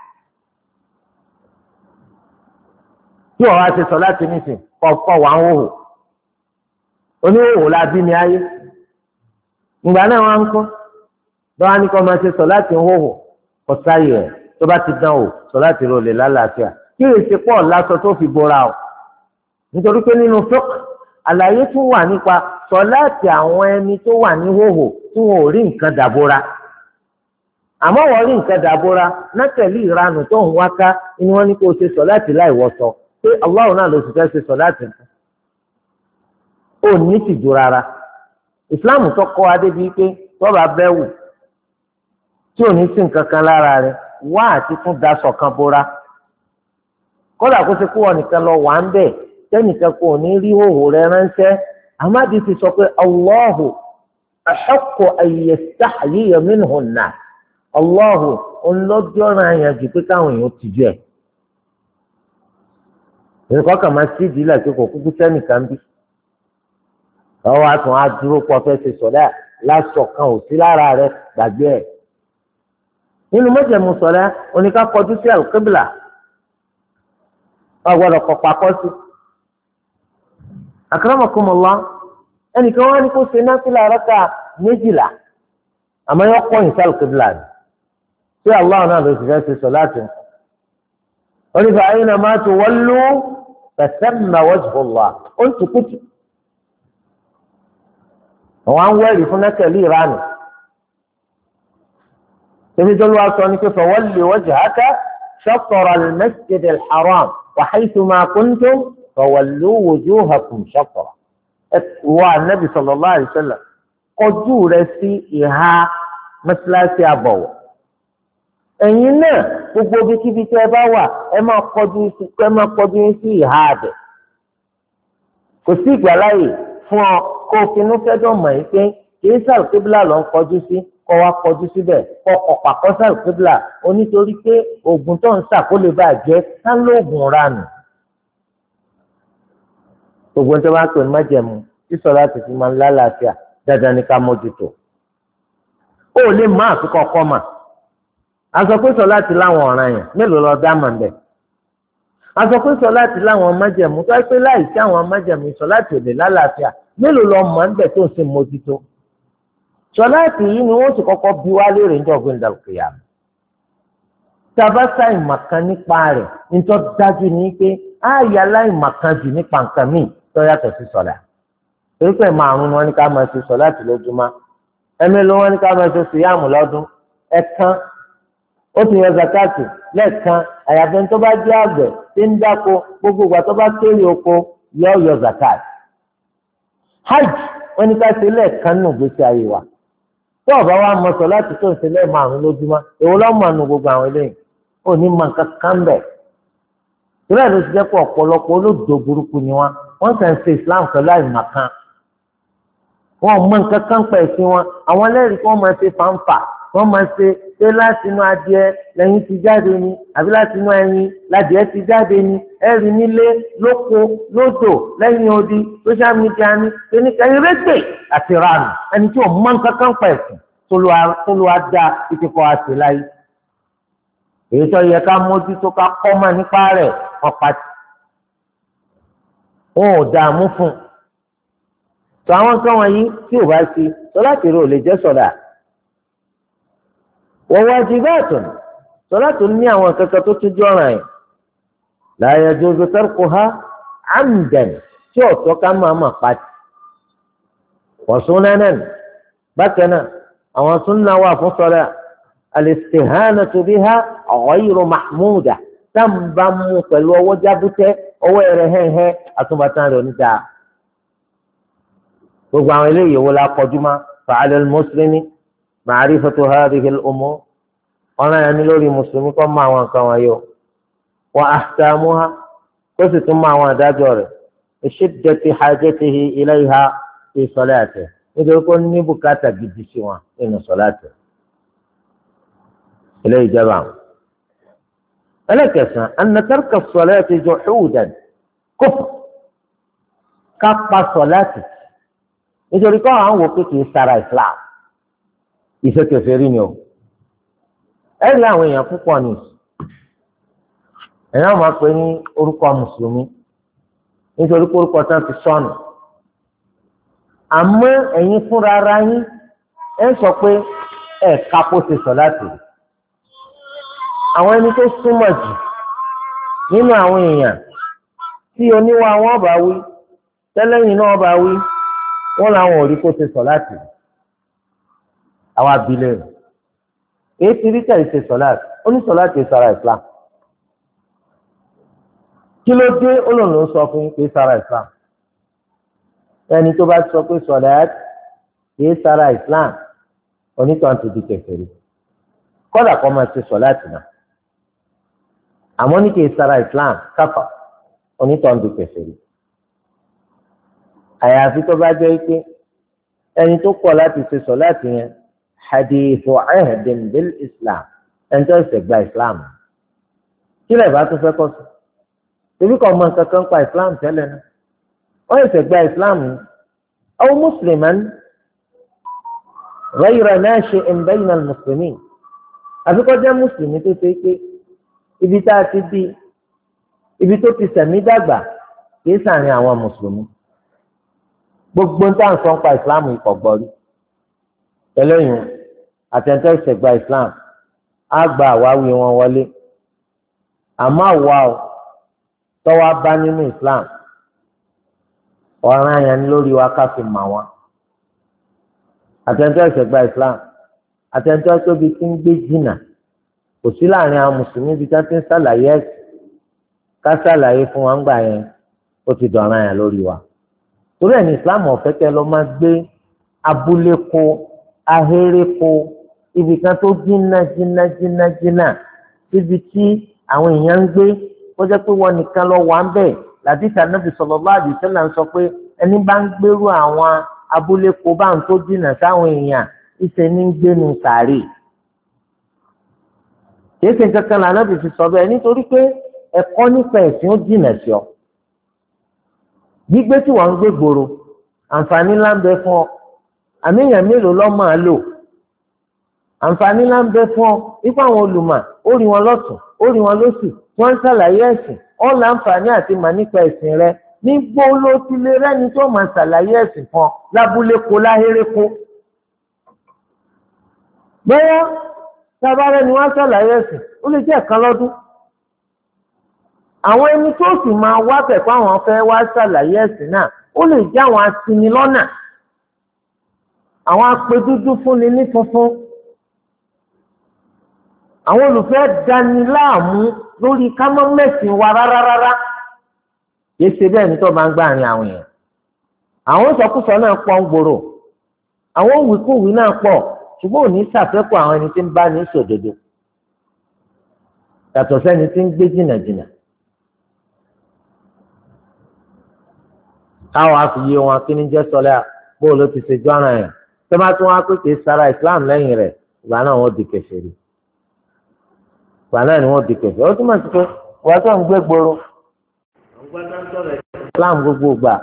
tí wọ́n wá ti sọ láti nísìn kọ́ wà ń hòhò oníhòhò la bí ní ayé ìgbà náà wọn ń kọ́ lọ́wọ́ ní kọ́ máa ṣe sọ láti ń hòhò kọ́ sáyé ẹ̀ tó bá ti dán o sọ láti rò lè lálàáfíà kí èsì pọ̀ lásọ tó fi bora o nítorí pé nínú fiqh àlàyé tún wà nípa sọ láti àwọn ẹni tó wà ní hòhò tí wọn ò rí nǹkan dàbora àmọ́ wọ́n rí nǹkan dàbora nátẹ̀lé ìranù tó ń wáká ni wọ́n ní kó o ṣe sọ láti láì wọ́sọ pé Allah náà ló ti fẹ́ ṣe sọ láti fún ó ní tìjú rárá ìsìláàmù tó kọ́ adé bíi pé tọ́ba bẹ́wù tí ò ní sí nǹkan kan lára rẹ̀ wá àti tún daṣọ kan bora kódà kó ṣe kó wọn nìkan lọ wà ń bẹ̀ tẹ́nìkan kò ní rí hòhò rẹ̀ ránṣẹ́ àmádìí ti sọ pé Allahu ahaqqu an yastahyiya minhu an-nas Allahu ńlọ́jọ́ràn àyànjú pé káwọn èèyàn tìjú ẹ̀ nǹkan kan máa sí ìdílé pé kò kúkú sẹ́nìkan bí ọwọ́ àtún á dúró pọ̀ fẹ́ ṣe sọ̀dá lásọ kan ò sí lára rẹ̀ gbàgbé ẹ̀. nínú mọ́jẹ̀mú sọ̀dá oníká kọjú sí àlùkébìlà ọ̀gbọ́dọ̀ kọ̀ pakọ́ sí. akramakumullah ẹnìkan wá ní kó ṣe náfìlà rákà 12 àmọ́ yọ kọ́ ìṣe àlùkébìlà ni tí Allah náà ló ti fẹ́ ṣe sọ láti ń. onífà aynama tuwallu fasamma wajhullah ó ń tukùtù. àwọn awẹ́rì fún nẹ́tẹ̀lì ìranù tẹ́bí tó ló wá sọ ní pé fawalli wajhaka shatra al-masjid al-haram wa haythuma kuntum fawallu wujuhakum shatra. wa Nabi sallallahu alaihi wasallam kọjú rẹ̀ sí ìhà mọ́sálásí àbọ̀wọ̀ ẹ̀yin náà gbogbo ibikíbi tí ẹ bá wà ẹ máa kọjú sí ìhà àbẹ̀ kò sí ìgbàláyè fún ọ kó o finú fẹ́dọ̀ mọ̀ yìí pé kìí sàlùkébìlà lọ ń kọjú sí kọ́ wa kọjú síbẹ̀ kọ́ ọ̀pàkọ́ sàlùkébìlà onítorí pé oògùn tó ń sà kó lè bá jẹ́ ká lóògùn ranù. oògùn tó bá pè ní májẹ̀mú tí sọ láti fi máa ń lálàáfíà dandan ní ká mójútó. ó lè má àfikọ́ kọ́ mà a sọ pé sọ láti láwọn ọ̀ràn yẹn mélòó lọ dá mọ̀ bẹ́ẹ̀. a sọ pé sọ láti láwọn májẹ̀mú tó pé láì sí àwọn májẹ̀mú sọ láti òde lálàáfíà mélòó lọ mọ̀ níbẹ̀ tó ń ṣe mójútó. sọ láti yìí ni wọ́n sì kọ́kọ́ bí wá léèrè ní ọ̀gbìn dàlùkìyà. tabasa ìmàkan nípa rẹ̀ nítorí dájú ní pé ààyè aláìmàkan jù nípa nǹkan míì tó yàtọ̀ sí sọ̀lá. torí pé márùn-ún ni wọ́n ní ká máa ṣe sọ láti lójúmọ́ ẹ̀mélòó wọ́n ní ká máa ṣe síyàmù lọ́dún ẹ̀kan ó ti yọ zakati lẹ́ẹ̀kan àyàfẹ́ tó bá jẹ́ àgbẹ̀ tí ń dáko gbogbo ìgbà tó bá kéré oko yọ zakati. hajj wọ́n ní ká ṣe lẹ́ẹ̀kan nù gbèsè ayé wa tó ọ̀bá wa mọ̀ sọ láti tó ń ṣe lẹ́ẹ̀márùn lójúmọ́ èwo lọ́mọ nù gbogbo àwọn eléyìí ò ní mọ nǹkan kan bẹ̀. ìrẹ́ ló ti jẹ́ pé ọ̀pọ̀lọpọ̀ olódò burúkú ni wọ́n kàn ń ṣe Islam pẹ̀lú àìmọ̀kan wọ́n mọ nǹkan kan pẹ̀ sí wọn àwọn ẹlẹ́rìí kí wọ́n máa ṣe fàǹfà wọ́n máa ṣe láti inú adìẹ lẹ́yìn ti jáde ni àbí láti inú ẹyin ládìẹ ti jáde ni ẹ̀rí nílé lóko lódò lẹ́yìn odi social media ni ẹni rẹ́gbẹ̀ àti ránù ẹni tí ò mọ nǹkan kan pẹ̀ sí tó ló wá dá ìtìkọ́ àti láyé. èyí tó yẹ ká mójútó ká kọ́ mọ́ nípa rẹ̀ wọ́n pàtì wọn ò dààmú fún un tó àwọn kan wọ̀nyí tí ò bá sí sọláàtì rẹ̀ ò lè jẹ́ sọ̀dà wọ́n wajibatun sọláàtì ní àwọn kankan tó tún jọ̀ràn ẹ̀ la yajuzu tarkuha amdan tí ọ̀tọ́ ká máa mà pàtì wa sunanan bákan náà àwọn súnà wà fún sọlá al-istihanatu biha ghayru mahmuda táǹbà mú pẹ̀lú ọwọ́ jábútẹ́ ọwọ́ ẹ̀rẹ̀ hẹ́hẹ́ àtúbọ̀tán rẹ̀ oníta gbogbo àwọn eléyìí wo la kọjú ma fa'ala al-muslimi ma'rifatu hadhihi al-umur ọ̀ràn yẹn ní lórí mùsùlùmí kọ́ mọ àwọn nǹkan wọ̀nyí o wa ahkamuha kó sì tún mọ àwọn àdájọ́ rẹ̀ shiddati hajatihi ilayha fi salatihi nítorí kó ní bùkátà gidi sí wọn nínú sọláàtì eléyìí jẹba àwọn. ẹlẹ́kẹ̀sán anna tarka as-salati juhudan kufr ká pa sọláàtì nítorí kọ́ àwọn wò pé kì í sara islam ìfẹ́kẹ̀fẹ́ rí ni o ẹ̀rí àwọn èèyàn púpọ̀ ni èèyàn máa pè ní orúkọ mùsùlùmí nítorí pé orúkọ tán ti sọnù àmọ́ ẹ̀yin fúnra ara yín ẹ sọ pé ẹ kápó ti sọ láti rí àwọn ẹni tó súnmọ́ jù nínú àwọn èèyàn tí oníwà wọn bá wí tẹ́lẹ̀yìn náà bá wí wọn làwọn ò rí kó ti sọ láti rí àwọn abilé rẹ̀ èyí ti rí tẹ̀lé ṣe sọ̀láàtì oníṣọ̀láàtì sara islam kí ló dé olóòlù sọ fún pé sara islam ẹni tó bá sọ pé sọ̀láàtì kì í sara islam onítàn ti di kèfèrí kódà kó máa ṣe sọ̀láàtì náà àmọ́ ní kì í sara islam káfà onítàn di kèfèrí àyàfi tó bá jẹ́ pé ẹni tó kọ̀ láti ṣe sọ̀láàtì yẹn hadithu ahdin bil islam ẹni tó ṣe gba islam kí lè bá tó fẹ́ kọ́ sí torí kọ́ ọmọ nǹkan kan pa islam tẹ́lẹ̀ náà wọ́n ṣe gba islam aw musliman ghayra nashi'in bayna al-muslimin àfikọ́ jẹ́ mùsùlùmí tó ṣe pé ibi tá a ti bí ibi tó ti sẹ̀mí dàgbà kìí sàárín àwọn mùsùlùmí gbogbo ń tàn sọ́n pa islam ìkọ̀gbọ́rí tẹ́lẹ̀yìn àtẹ̀ntẹ́ ìṣẹ̀gbà islam á gba àwáwí wọn wọlé àmọ́ àwa ò tọ́wọ́ bá nínú islam ọ̀ràn yẹn lórí wa ká fi mà wọn àtẹ̀ntẹ́ ìṣẹ̀gbà islam àtẹ̀ntẹ́ tóbi tí ń gbé jìnnà kò sí láàrin àwọn mùsùlùmí bíi tí wọ́n ti ń ṣàlàyé ẹ̀sìn ká ṣàlàyé fún wọn gbà yẹn ó ti dọ̀ràn yẹn lórí wa torí ẹ̀ ní islam ọ̀fẹ́ kẹ́ lọ máa gbé abúlé kó ahéré kó ibì kan tó jìnnà síbi tí àwọn èèyàn ń gbé kó jẹ́ pé wọ́n nìkan lọ wà ń bẹ̀ làdísà Ànábì sallallahu alaihi wasallam ń sọ pé ẹni bá ń gbèrú àwọn abúlé kó bá ń tó jìnnà sáwọn èèyàn ìṣe ní gbénu sàárè kìí ṣe kankan lànà bí fi sọ bẹ́ẹ̀ nítorí pé ẹ̀kọ́ nípa ẹ̀sìn ó jìnnà sí ọ gbígbé tí wọ́n ń gbé gbòòrò àǹfààní ńlá ń bẹ fún ọ àmì èèyàn mélòó lọ́ máa lò àǹfààní ńlá ń bẹ fún ọ ipá àwọn olùmọ̀ ó rí wọn lọ́tún ó rí wọn lósì wọ́n ń ṣàlàyé ẹ̀sìn ó láǹfààní àti mà nípa ẹ̀sìn rẹ nígbó ló ti lè rẹ́ni tó máa ṣàlàyé ẹ̀sìn kan lábúlé kó láhéré kó bẹ́ẹ̀ tábàárẹ̀ ni wọ́n ṣàlàyé ẹ̀sìn ó lè jẹ́ ẹ̀kan lọ́dún àwọn ẹni tó sì máa wá pẹ̀pẹ́ àwọn fẹ́ wá ṣàlàyé ẹ̀sìn náà ó lè jẹ́ àwọn aṣinilọ́nà àwọn apẹ̀dúdú fúnni ní funfun àwọn olùfẹ́ dání láàmú lórí kámọ́mẹ́sìn wa rárá kìí ṣe bẹ́ẹ̀ ní tó máa ń gbà rìn àwọn èèyàn àwọn ìsọkúsọ náà pọ̀ ń gbòòrò àwọn òwìkúwì náà pọ̀ ṣùgbọ́n ò ní ṣàfẹ́kù àwọn ẹni tí ń bá ní sòdodo yàtọ̀ sẹ́ni tí ń gbé jìnnàjìnnà káwọn àfìyé wọn kí ní jẹ́ sọlẹ́ bóòlù ló ti ṣe jọ́ra yẹn tó bá tún wá pé kìí sara Islam lẹ́yìn rẹ̀ ìgbà náà wọ́n di kèfèrí ìgbà náà ni wọ́n di kèfèrí ó túmọ̀ sí pé wọ́n tó ń gbé gbòòrò Islam gbogbo gbà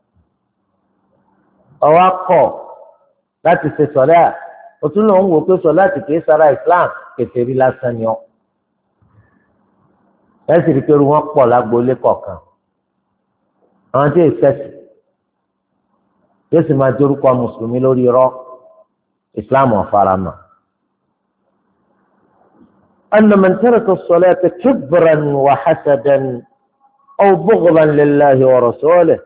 ọwọ́ kọ̀ láti ṣe sọlẹ́ òtún lòun wò pé sọ láti kìí sara Islam kèfèrí lásán ni ọ́ ẹ sì rí i pé wọ́n pọ̀ lágboolé kọ̀ọ̀kan àwọn tí èsì ẹ̀sìn yóò sì máa dorúkọ mùsùlùmí lórí irọ́ ìsìláàmù ọ̀farama. أن من ترك الصلاة كبرا وحسدا أو بغضا لله ورسوله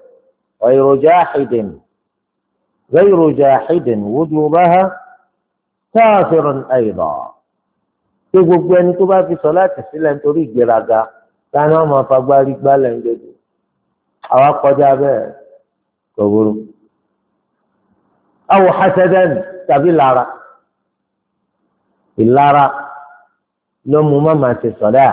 غير جاحد وجوبها كافر أيضا. pé gbogbo ẹni tó bá fi sọ̀láàtì sílẹ̀ nítorí ìgbéraga táwọn ọmọ afagbárí gbálẹ̀ ń gbèdú àwa kọjá bẹ́ẹ̀ kò burú. aw hasadan tàbí ìlara ló mú mọ́mọ́ àti sọ̀dá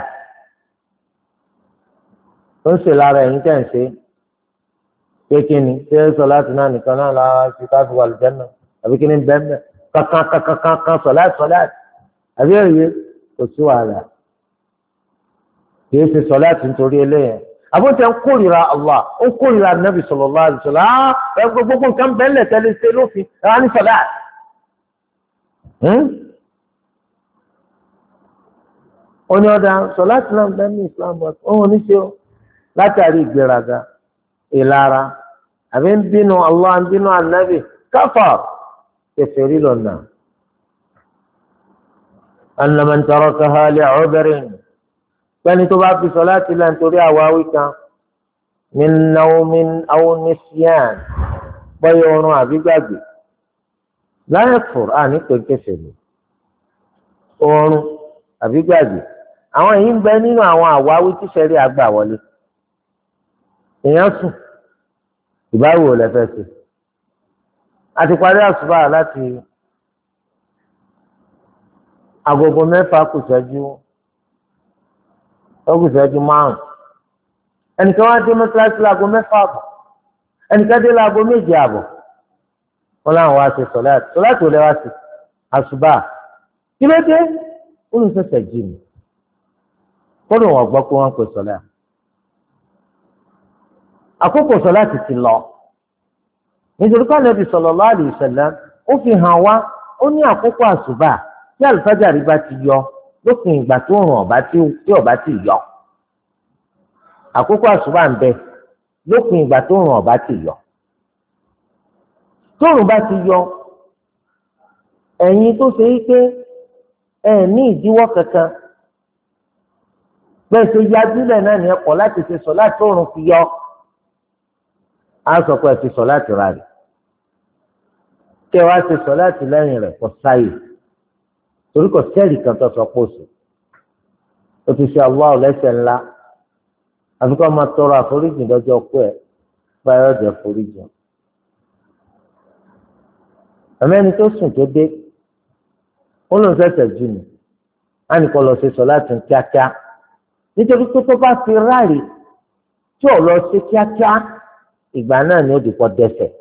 ó ń ṣe lára ẹ̀yìn tẹ̀ ń ṣe pé kí ni ṣé sọ̀láàtì náà nìkan náà lára ṣe káfí wà lùjẹ́ náà àbí kí ni bẹ́ẹ̀ kankan sọ̀láàtì àbí ẹ̀yẹ kò sí wàhálà kìí ṣe sọ̀láàtì nítorí eléyẹn àbúntẹ̀ ń kórìíra Allah ó kórìíra Nabi sallallahu alaihi wasallam gbogbo nǹkan bẹ́ẹ̀lẹ̀ tẹ́lẹ̀ ṣe lófin ẹ̀rọ ní sọ̀láàtì. ó ní ọ̀dà sọ̀láàtì náà bẹ́ẹ̀ ní Islam òun ní ṣe ó látàrí ìgbéraga ìlara àbí ń bínú Allah ń bínú Ànábì káfà kèfèrí lọ́nà. أن من تركها لعذر فإن تبع في صلاة لن تريع واويك من نوم أو نسيان بيونها بقاقي لا يكفر يكون كفر oorun àbí gbàgbé àwọn èyí ń bẹ nínú àwọn àwáwí tí sẹ́rí àgbà wọlé èèyàn sùn ìbáwò lẹ́fẹ̀ẹ́ sí àti parí àsùbá láti agogo 6 kù ìṣẹ́jú 5 ẹnìkan wá dé mọ́tíláṣí láago 6 àbọ̀ ẹnìkan dé láago 7 àbọ̀ wọn láwọn wá ṣe sọ̀láàtì ò lẹ́wà sí àsùbá kí ló dé olùsọ̀sẹ̀ jì mí kódò wọn gbọ́ pé wọ́n pè sọ̀lá àkókò sọ̀láàtì ti lọ nítorí pé Ànábì sallallahu alaihi wasallam ó fi hàn wá ó ní àkókò àsùbá tí àlùfájàrí bá ti yọ lópin ìgbà tó rùn ọ̀bá ti yọ àkókò àsùbá ń bẹ lópin ìgbà tó rùn ọ̀bá ti yọ tóòrùn bá ti yọ ẹ̀yin tó ṣe é pé ẹ ní ìdíwọ́ kankan bẹ́ẹ̀ ṣe yájúlẹ̀ náà ní ẹ̀kọ́ láti ṣe sọ láti tóòrùn fi yọ á sọ pé ẹ ti sọ láti rà rẹ̀ kí ẹ wá ṣe sọ láti lẹ́yìn rẹ̀ kọ sáyè torí kò sẹ́ẹ̀lì kan tó sọ pé oṣù ó ti ṣe Allah lẹ́sẹ̀ ńlá àfikún ọmọ tọrọ àforíjì lọ́jọ́ pé ẹ báyọ̀ jẹ́ foríjì àmẹ́ni tó sùn tó dé ó lóun ṣẹ̀ṣẹ̀ jù ní ànìkan lọ ṣe sọ láti kíákíá nítorí pé tó bá fi ráàlì tí ò lọ ṣe kíákíá ìgbà náà ni ó dìpọ̀ dẹ́ṣẹ̀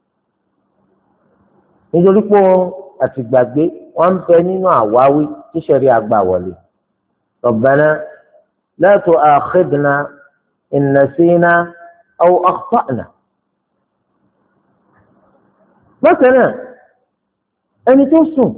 nítorí pé àtìgbàgbé wọn ń bẹ nínú àwáwí tíṣẹ̀rí àgbà wọlé Rabbana la tu'akhidhna in nasina aw akhta'na. bákan náà ẹni tó sùn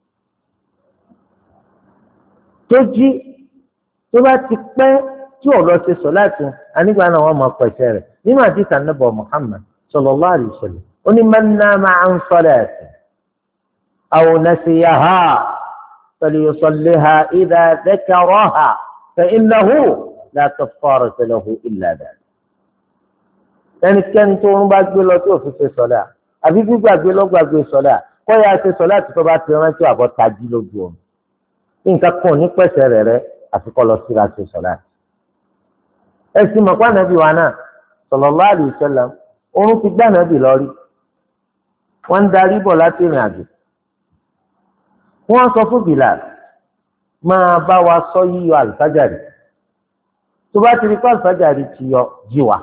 tó jí tó bá ti pẹ́ tí ọ̀rọ̀ ṣe sọ láti anígbà náà wọ́n máa pẹ̀sẹ̀ rẹ̀ nínú àdìsá nàbọ̀ Muhammad sallallahu alaihi wasallam ó ní man nama an salati aw nasiyaha falyusalliha idha dhakaraha fa innahu la kaffarata lahu illa dhalik. ẹnikẹ́ni tó ń bá gbé lọ tí òfin ṣe sọ̀dá àbí gbígbàgbé lọ́gbàgbé sọ̀dá kọ́ ya ṣe sọ̀dá tí tó bá ti rántí àbọ̀ tají lójú ọ̀run nǹkan kan ní pẹ̀sẹ̀ rẹ̀ àfikọ́ lọ síra ṣe sọ̀dá. ẹ̀sìn mọ̀pá nàbí wa náà sallallahu alaihi wasallam oorun ti gbá nàbí lọ rí wọ́n ń darí bọ̀ láti ìrìn àjò wọ́n sọ fún Bilal máa bá wa sọ yíyọ àlùfájàrí tó bá ti rí pé àlùfájàrí ti yọ jí wa.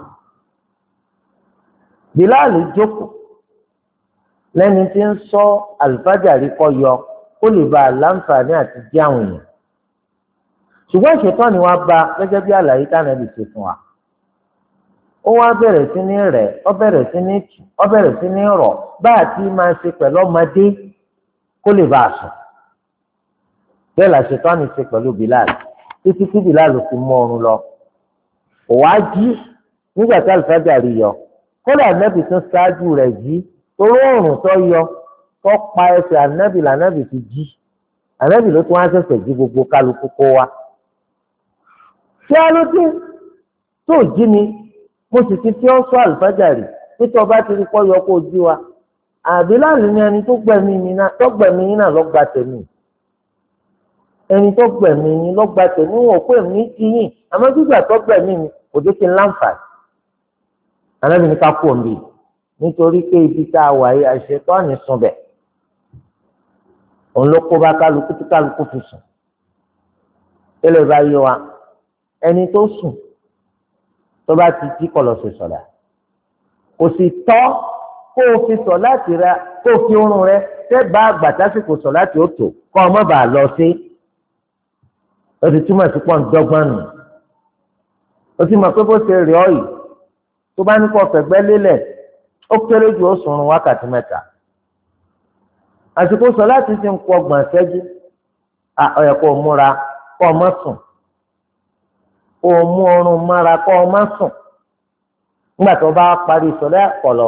Bilal jókòó lẹ́ni tí ń sọ àlùfájàrí kọ́ yọ kó lè ba àlàǹfààní àti jí àwọn èèyàn ṣùgbọ́n ìṣètò ni wọ́n bá gẹ́gẹ́ bí àlàyé tánàbì ṣe fún wa ó wá bẹ̀rẹ̀ sí ní rẹ̀ ó bẹ̀rẹ̀ sí ní rọ̀ bá àti máa ṣe pẹ̀lú ọmọdé kó lè bá a sùn bẹ́ẹ̀ làṣetọ́ ni ṣe pẹ̀lú Bilal títí tí Bílálù fi mú oorun lọ kò wá jí nígbà tí àlùfáàjàrí yọ kódà ànábì tún ṣáájú rẹ̀ jí torí oòrùn tó yọ tó pa ẹsẹ̀ ànábì lànábì ti jí ànábì ló tún wá ṣẹ̀ṣẹ̀ jí gbogbo kálukú kó wa. ṣé a ló dé tó jí mi mo sì ti fi ọ́ sọ àlùfáàjàrí nítorí ọba ti rí pọ́ yọ kó jí wa àbí láàrin ni ẹni tó gbẹ̀mí yín náà lọ́gbà tẹ̀mí ẹni tó gbẹ̀mí yín lọ́gbà tẹ̀mí wọn ò pè mí jí yín àmọ́ gbígbà tó gbẹ̀mí mi kò dé kí n láǹfààní. ànábì ní ká kú òǹbí nítorí pé ibi tá a wà yìí àṣetọ́ àní sùn bẹ̀ òun ló kó bá kálukú tí kálukú fi sùn tẹ́lẹ̀ bá yé wa ẹni tó sùn tó bá ti jí kọlọ̀ sí sọ̀dà kò sì tọ́ kó o fi sọ láti rẹ kó o fi oorun rẹ tẹ́ bá gbàtásìkò sọ láti ó tò kọ́ ọmọ bàá lọ sí o ti túmọ̀ sí pọ́n dọ́gbọ́n nù o ti mọ̀ pé bó ṣe rí ọ yìí tó bá ní kó fẹ̀gbẹ́ lélẹ̀ ó kéré jù ó sùn wákàtí 3 àsìkò sọ láti ti ń kọ 30 ìṣẹ́jú ó yẹ kó o múra kó o má sùn kó o mú oorun mára kó o má sùn nígbà tó bá parí sọlẹ kọlọ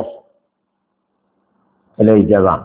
ilé ìjẹba.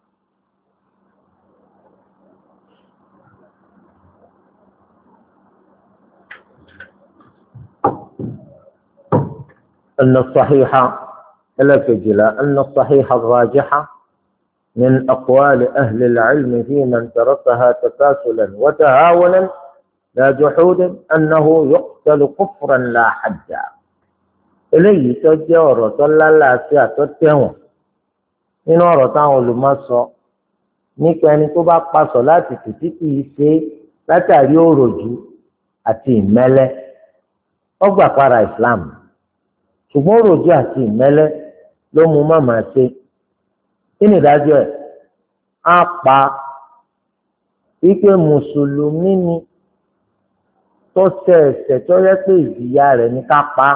أن الصحيح إلا كجلا أن الصحيح الراجح من أقوال أهل العلم في من تركها تكاسلا وتهاونا لا جحودا أنه يقتل كفرا لا حدا eléyìí tó jẹ́ ọ̀rọ̀ tó lálàáfíà tó tẹ̀wọ̀n nínú ọ̀rọ̀ táwọn olùmọ̀ sọ nípa ẹni tó bá pasọ̀ láti títí kì í ṣe látàrí òròjú àti ìmẹ́lẹ́ ó gbà para Islam ṣùgbọ́n òròjú àti ìmẹ́lẹ́ ló mú màmá ṣe kí ni ìdájọ́ ẹ̀ á pa wípé mùsùlùmí ni tó ṣẹ̀ ẹ̀ṣẹ̀ tó yẹ pé ìjìyà rẹ̀ ní ká pa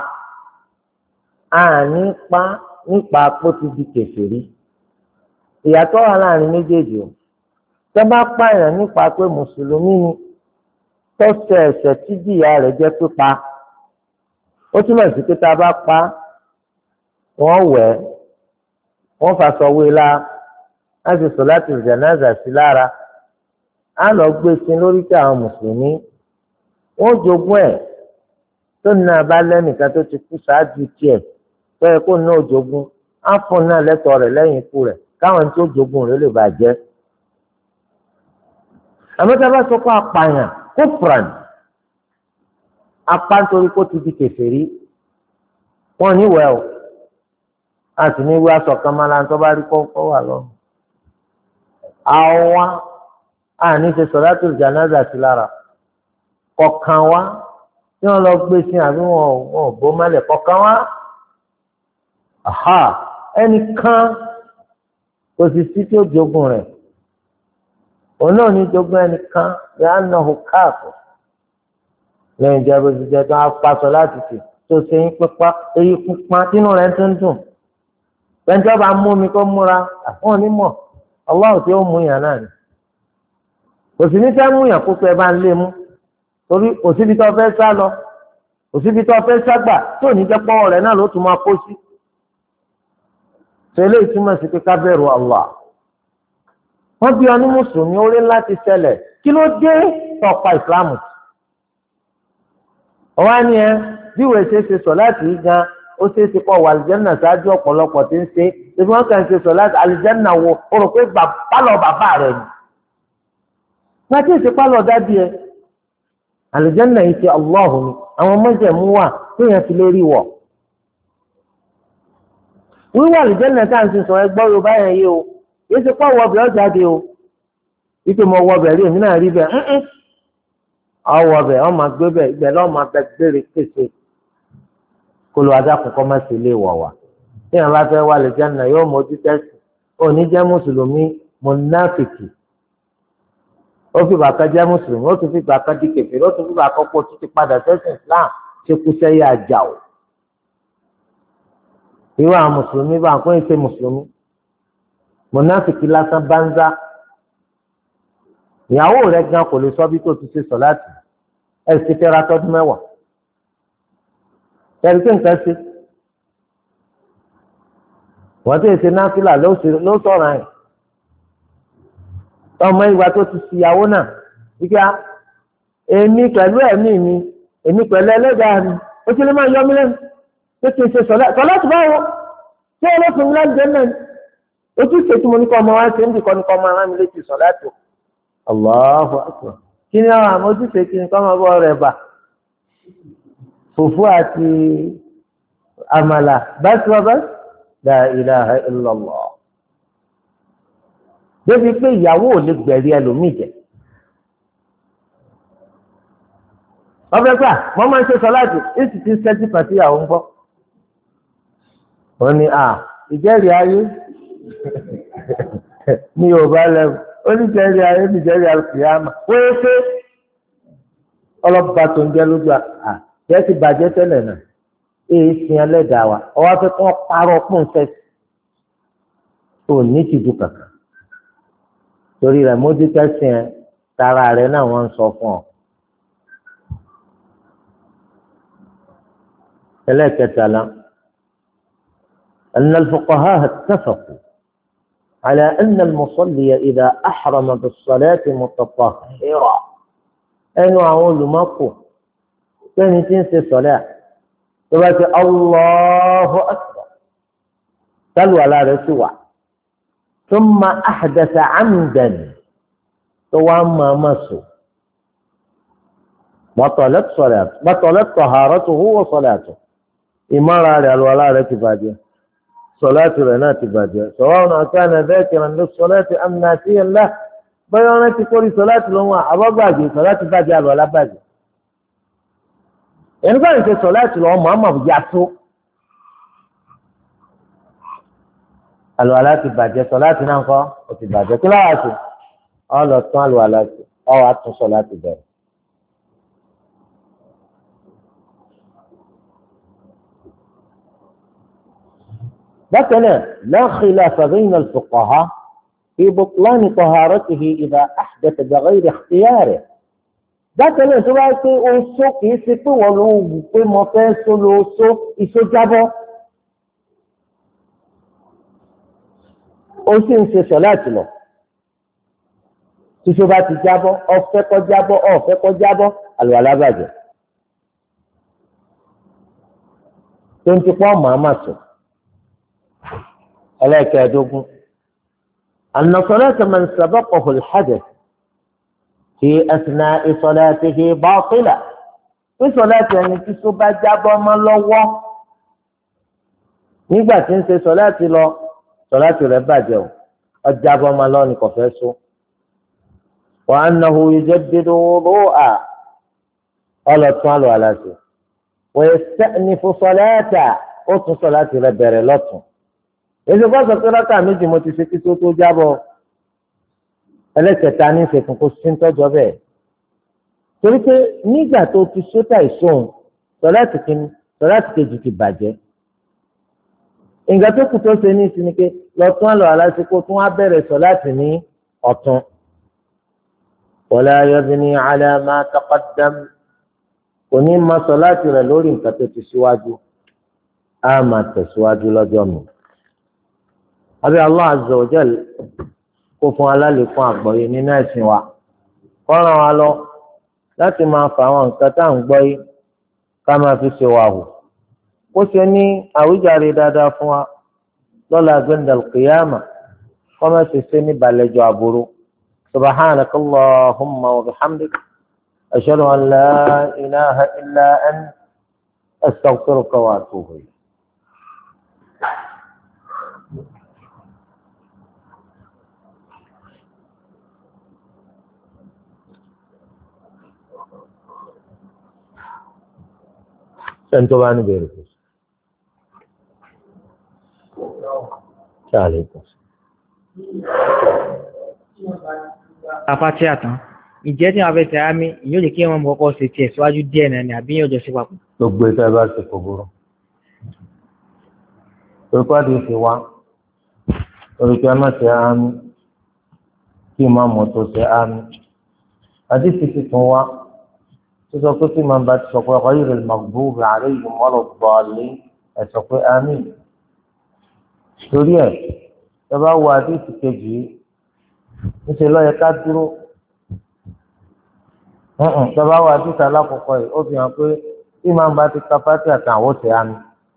àní pa nípa pé ó ti di kèfèrí ìyàtọ̀ wà láàrin méjèèjì o tó bá pààyàn nípa pé mùsùlùmí ni tó ṣẹ̀ ẹ̀ṣẹ̀ tí ìjìyà rẹ̀ jẹ́ pípa ó túmọ̀ sí pé tá a bá pa wọ́n wẹ̀ wọ́n faṣọ wé la láti sọ̀láàtì jánásà sí lára á lọ gbé sí lórí tí àwọn mùsùlùmí wọ́n jogún ẹ̀ tó ní abá lẹ́nìkan tó ti kú ṣáájú tiẹ̀ bẹ́ẹ̀ kó ní òjogún á fún náà lẹ́tọ̀ọ́ rẹ̀ lẹ́yìn ikú rẹ̀ káwọn tí ó jogún rẹ̀ lè bàjẹ́. àmọ́ tí a bá sọ pé apààyàn kó fran apá nítorí kó ti di kèfèrí wọ́n níwẹ̀ o a sì ní ìwé aṣọ kan máa la tó bá rí kọ́kọ́ wà lọ́nà. àwa àní ṣe sọ̀látù jánásà sí lára kọ̀ọ̀kan wa tí wọ́n lọ gbé sí àbí wọn ò bó mọ́lẹ̀ kọ̀ọ̀kan wa ẹnìkan kò sì sí tí ó jogún rẹ̀ òun náà ní jogún ẹnìkan yà nà ó káàkó lẹ́yìn ìjọba òṣìṣẹ́ tó á paṣọ láti tì tó ṣe yín pípa èyí pupa tínú rẹ̀ tó ń dùn lẹ́yìn bá mú mi kó múra àwọn onímọ̀ ọlọ́run tí ó mú yàn náà ni kò sì ní fẹ́ mú yàn kó pẹ́ bá ń lé mú torí kò síbi tó fẹ́ sá lọ kò síbi tó fẹ́ ságbà tó ní jẹ́ pọ́wọ́ rẹ̀ náà ló tún máa kó sí. tẹ́lẹ̀ ìtumọ̀ sí pé ká bẹ̀rù Allah. wọ́n bí ọ ní mùsùlùmí orí láti ṣẹlẹ̀ kí ló dé tọ́pa ìsìlámù. ọ̀wá ni ẹ bí ìwé ṣe sọ láti yí gan ó ṣe é ṣe pọ̀ wà àlìjẹ́nà ṣáájú ọ̀pọ̀lọpọ̀ tí ń ṣe é wọ́n kàn ṣe sọ láti àlìjẹ́nà wo o rò pé pálọ̀ bàbá rẹ̀ ni. wọ́n ti ṣe pálọ̀ dádì ẹ àlìjẹ́nà yìí ti Allah ni àwọn mọ́jẹ̀mú wà tó yẹn fi lórí wọ̀. wíwà àlìjẹ́nà tá à ń sọ ẹgbọ́ yorùbá yẹn yé o yìí ti pọ̀ wọbẹ̀ ọ̀jáde o wípé mo wọbẹ̀ rí èmi náà rí bẹ́ẹ̀ ọwọbẹ̀ ọmọ gbé bẹ̀ ibẹ̀ lọ́ọ́ máa bẹ gbére kése kó ló adá kọ́kọ́ má sí ilé wọ̀ wá tí wọn bá fẹ́ wà àlìjẹ́nà yóò mójú tẹ́sí òní jẹ́ mùsùlùmí mùnáfìkì ó fi bàkà jẹ́ mùsùlùmí ó tún fi bàkà di kèfèrí ó tún fi bàkà pọ̀ títí padà sẹ́sìn Islam ṣe kú sẹ́yà àjà o. irú àwọn mùsùlùmí bá ń pín ìṣe mùsùlùmí mùnáfìkì lásán bánzá ìyàwó rẹ̀ gan kò lè sọ bí tó ti ṣe sọ̀láàtì ẹ sì fẹ́ra tọdún mẹ́wàá ẹ̀rí pé nǹkan ṣe wọ́n tó ṣe náfìlà ló sọ̀rọ̀ ẹ̀ ọmọ ìwà tó ti ṣìyàwó náà wípé èmi pẹ̀lú ẹ̀mí mi èmi pẹ̀lú ẹlẹ́dàá mi ó ti lè máa yọ mí lẹ́nu pé kí n ṣe sọ̀lá tó báwo ṣé ọlọ́sùn mi láti jẹ́ náà ni ojúṣe tí mo ní kọ́ ọmọ wa ṣe ń bì kọ́ ní kọ́ ọmọ ara mi létí sọ̀lá tó Allahu akbar kí ni àwọn àmọ́ ojúṣe kí ni kọ́ ọmọ bọ́ rẹ̀ bà fùfú àti àmàlà báṣọ la ilaha illallah débi pé ìyàwó ò lè gbẹ̀rí ẹlòmíì jẹ ọbẹ̀ gbà wọ́n máa ń ṣe sọ́láàtì èsì tí sẹ́tì pàtí ìyàwó ń gbọ́ wọ́n ní ìjẹ́rìí ayé ní yorùbá lẹ́wọ̀ oníjẹ́rìí ayé níjẹ́rìí alùpùpù wọ́n ṣe ọlọ́pàá tó ń jẹ́ lójú jẹ́ ti bàjẹ́ tẹ́lẹ̀ náà èyí sin ẹlẹ́dàá wa ọwọ́ fẹ́ kọ́ parọ́ pọ́n sẹ́sì tó ní tìjú kankan torí rẹ̀ mójútó sìn ẹ́ tara rẹ̀ náà wọ́n ń sọ fún ọ. ẹlẹ́kẹtàlá أن الفقهاء اتفقوا على أن المصلي إذا أحرم بالصلاة متطهرا ẹnu àwọn olùmọ́kù sẹ́ni tí ń ṣe sọ́lá tó bá ti Allahu Akbar sálù àlá rẹ̀ sì wà thumma ahdatha amdan tó wá máa ma sùn batalat taharatuhu wa salatuhu ìmọ̀ra rẹ̀ àlùwàlá rẹ̀ ti bàjẹ́ sọ̀láàtì rẹ̀ náà ti bàjẹ́ sawa'un kana dhakiran lis-salati am nasiyan lahu bẹ́ẹ̀ wọ́n ti kórìí sọ̀láàtì lọ́wọ́ àbọ̀gbàgbé sọ̀láàtì bàjẹ́ àlùwàlá bàjẹ́ ẹni báyìí ṣe sọ̀láàtì lọ́wọ́ Muhammad yàtọ̀ àlùwàlá ti bàjẹ́ sọ̀láàtì náà kọ́ ó ti bàjẹ́ kí láwàá sí ọ lọ tún àlùwàlá sí ọ wàá tún sọ̀láàtì bẹ̀rẹ̀. bákan náà la khilafa bayna al-fuqaha fi butlan taharatihi idha ahdatha bighayri ikhtiyarihi. bákan náà tó bá pé oṣó kìí ṣe pé wọ́n ló wù pé mo fẹ́ só lo oṣó iṣó jábọ́ ó sì ń ṣe sọ̀láàtì lọ tíṣó bá ti jábọ́ ọ̀fẹ́ kọ́ jábọ́ ọ̀fẹ́ kọ́ jábọ́ àlùwàlá bàjẹ́ tó ń ti pọ́ màmá sùn. ẹlẹ́kẹ̀ẹ́dógún أن صلاة من سبقه الحدث في أثناء صلاته باطلة في صلاة ẹni tí só bá jábọ́ mọ́ lọ́wọ́ nígbà tí ń ṣe sọ̀láàtì lọ sọ̀láàtì rẹ̀ bàjẹ́ o ọjàbọ́ mọ́ lọ́wọ́ ni kò fẹ́ só. وأنه يجدد وضوءه ọlọ́tún àlọ́ àlàsì ويستأنف صلاته ó tún sọ̀láàtì rẹ̀ bẹ̀rẹ̀ lọ́tún. èsì kọ́ sọ pé rákà méjì mo ti ṣe kí tó jábọ̀ ẹlẹ́kẹta ní ìṣèkùn kó sí ń tọ́jọ́ bẹ́ẹ̀ torí pé nígbà tó ti sótà ìṣóhun sọ̀láàtì kìíní sọ̀láàtì kejì ti bàjẹ́ ìgbà tó kù tó ṣe ní ìsinmi pé lọ́tún àlọ́ àlásìkò tún wá bẹ̀rẹ̀ sọ̀láàtì ní ọ̀tún. wala yabni ala ma taqaddam kò ní ma sọ̀láàtì rẹ̀ lórí nǹkan tó ti síwájú á máa tẹ̀síwájú lọ́jọ́ mi. àbí Allah azza wa jal kó fún alálẹ̀kùn àgbọ́yé nínú ẹ̀sìn wa kó ràn wá lọ láti máa fa àwọn nǹkan tá à ń gbọ́ yìí ká máa fi ṣe wà hù kó ṣe ní àwíjàre dáadáa fún wa lọ́la gbẹ̀ndàl qiyama kó má ṣe ṣe ní balẹ̀jọ àbúrò subhanaka Allahumma wa bihamdik ashhadu an la ilaha illa anta astaghfiruka wa atubu ilayk. sẹ́ńtọ́ bá ní bẹ̀rẹ̀ kù. Ṣáàlì kù. Àfàtì àtàn. Ìjẹ́ tí wọ́n fẹ́ tẹ̀ á mi, yóò jẹ́ kí wọ́n kọ́kọ́ ṣe tiẹ̀ síwájú díẹ̀ náà ni àbí yóò jọ sí papọ̀. Gbogbo ìta bá ṣe kò burú. Olùkọ́dé fi wá. Olùkọ́ náà ṣe àmì. Kí ìmáàmù tó ṣe àmì. Àdìsí tuntun wá. tó sọ pé tí màá bá ti sọ pé ghayril maghdubi alayhim waladdallin ẹ sọ pé àmín. torí ẹ̀ ẹ bá wo àdéhùn kejì níṣẹ́ lọ́yẹ ká dúró ẹ bá wo àdéhùn alákọ̀ọ́kọ́ yìí ó fi hàn pé tí màá bá ti ka Fátíhà àtàwọn ó ti àmín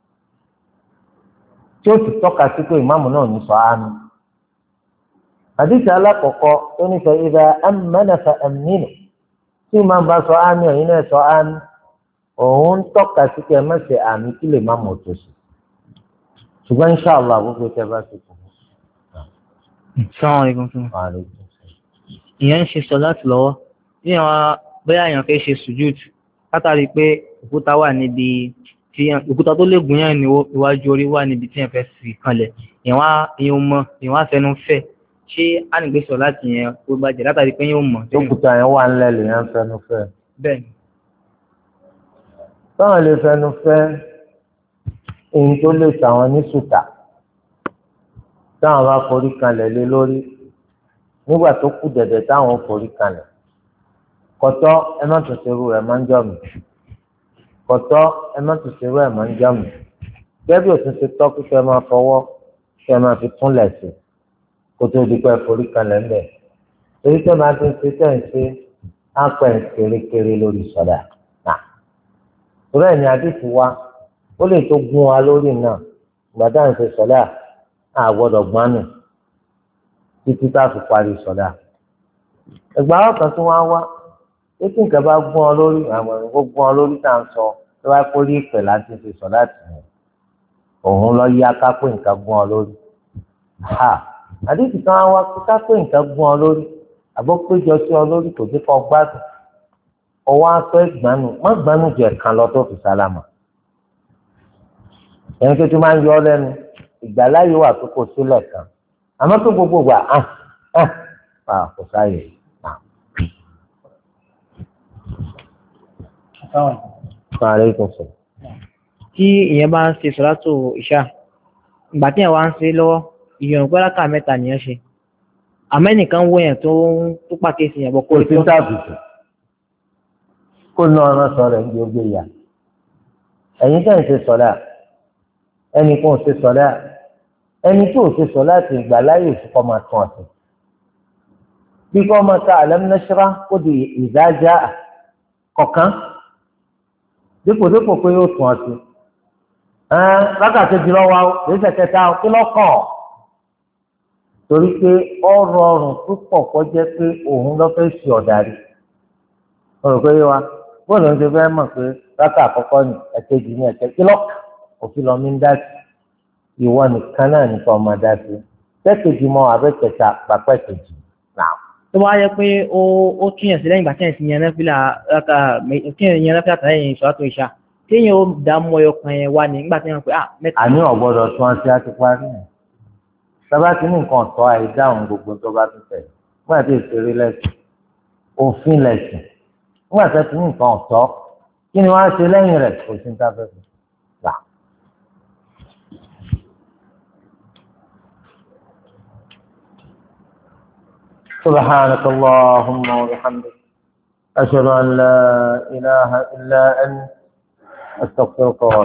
tí ó ti tọ́ka sí pé ìmáàmù náà ní sọ àmín. àdéhùn alákọ̀ọ́kọ́ tó ní sọ idha ammana fa amminu tí màá bá sọ àmín ẹ̀yin náà sọ àmín òun tọ́ka sí pé ẹ má ṣe àmín kí lè má mọ̀ tó sí ṣùgbọ́n inṣàlá gbogbo tẹ bá ti kù. Assalamu alaikum. Ìyẹn ń ṣe sọ láti lọ́wọ́ ní àwọn bóyá èèyàn fẹ́ ṣe sùjúd látàrí pé òkúta wà níbi tí òkúta tó lè gùn yàn ní iwájú orí wà níbi tí èèyàn fẹ́ fi kanlẹ̀ èèyàn wá fẹnu fẹ́ ṣé á nìgbé sọ láti yẹn ó bàjẹ́ látàrí pé yóò mọ̀. òkúta yẹn wà ńlẹ̀ lèèyàn fẹnu fẹ́. bẹ́ẹ̀ni. báwọn lè fẹnu fẹ́ èyí tó lè tàwọn ní sùtà táwọn bá forí kanlẹ̀ lé lórí nígbà tó kù dẹ̀dẹ̀ táwọn forí kanlẹ̀ kọ̀tọ́ ẹ má tún ṣerú rẹ̀ máa ń jọ mí kọ̀tọ́ ẹ má tún ṣerú ẹ̀ máa ń jọ mí gẹ́gẹ́ bí òtún ṣe tọ́ kíkẹ́ máa fọwọ́ kẹ́ máa fi túnlẹ̀ sí kó tó di pé forí kanlẹ̀ ń bẹ̀ torí tẹ́ máa ti ṣe tẹ̀ ń ṣe á pẹ́ kérékéré lórí sọ̀dà náà torí ẹ̀ ní adéṣù wa ó lè tó gún wa lórí náà gbàdá ń ṣe sọ̀dà á gbọ́dọ̀ gbánù títí tá a fi parí sọ̀dà ẹgbàá ọkàn tó wá wá ètò nǹkan bá gún ọ lórí àwọn ó gún ọ lórí tá à ń sọ tó bá kó rí ìpè láti ṣe sọ̀dà tì yẹn òun lọ yá ká pé nǹkan gún ọ lórí àdéhùn kan wá ká pé nǹkan gún ọ lórí àbọ̀ péjọ sí ọ lórí kò dé kọ́ gbádùn ọwọ́ aṣọ ìgbàanù má gbàanù jẹ kan lọ tó fi sálámà ẹni tó ti máa ń yọ ọ lẹ́nu ìgbàláyé wà tó kò sílẹ̀ kan àmọ́ tó gbogbo gbà kò sáyè. Tí ìyẹn bá ń ṣe sọ́látò ìṣá ìgbà tí ìyẹn wá ń ṣe lọ́wọ́ ìyẹn òpé rákà mẹ́ta nìyẹn ṣe àmẹ́nìkan wó yẹn tó pàkíyèsí yẹn bọ́ kó rí tó dábìtì kó ná ọ̀rọ̀ sọ̀rọ̀ ẹ̀ ń gbé ya ẹ̀yin tẹ̀ ń ṣe sọ̀lá ẹnì kan ò ṣe sọ̀lá ẹni tí ò ṣe sọ̀lá ti ìgbà láyè ìfúkọ́ máa tún ọ̀sẹ̀ bí kò máa ta alam nashrah kó di ìdájá kọ̀ọ̀kan dípò pé yóò tún ọ̀sẹ̀ lákàtí jùlọ wa lóṣù kẹta kí lọ́kàn torí pé ọ̀rọ̀ ọ̀rùn púpọ̀ kọjá pé òun lọ́ fẹ́ ṣe ọ̀darí ọ̀rọ̀ pé yé wa bóòlù ń ṣe fẹ́ mọ̀ pé rákà àkọ́kọ́ ní ẹ̀kejì ní ẹ̀kẹ́ kí lọ́kàn òfin lọ́mí ń dá sí ìwọ nìkan náà nìkan ọmọ dá sí tẹ́kejì mọ́ abẹ́kẹta pàpẹ́ kejì náà. tó bá yẹ pé ó túnyàn sí lẹ́yìn ìgbà tí ẹ̀ sì yẹn náfìlà rákà tí ẹ̀ yẹn náfìlà tàlẹ́yìn sọ́látò ìṣá téèyàn ó dá mọ́ ọkàn yẹn wá ní nígbà tí wọ́n pè mẹ́ta. àní ọ̀gbọ́dọ̀ tún ọtí á ti parí yẹn sábà tí ní nǹkan ọ̀tọ̀ àìdáhùn gbogbo tó bá tún tẹ̀ nígbà tí ìṣeré lẹ́sìn òfin lẹ́sìn nígbà tí ní nǹkan ọ̀tọ̀ kí ni wọ́n á ṣe lẹ́yìn rẹ̀ kò sí ní tábẹ́fẹ́ gbà. سبحانك اللهم وبحمدك أشهد أن لا إله إلا أنت أستغفرك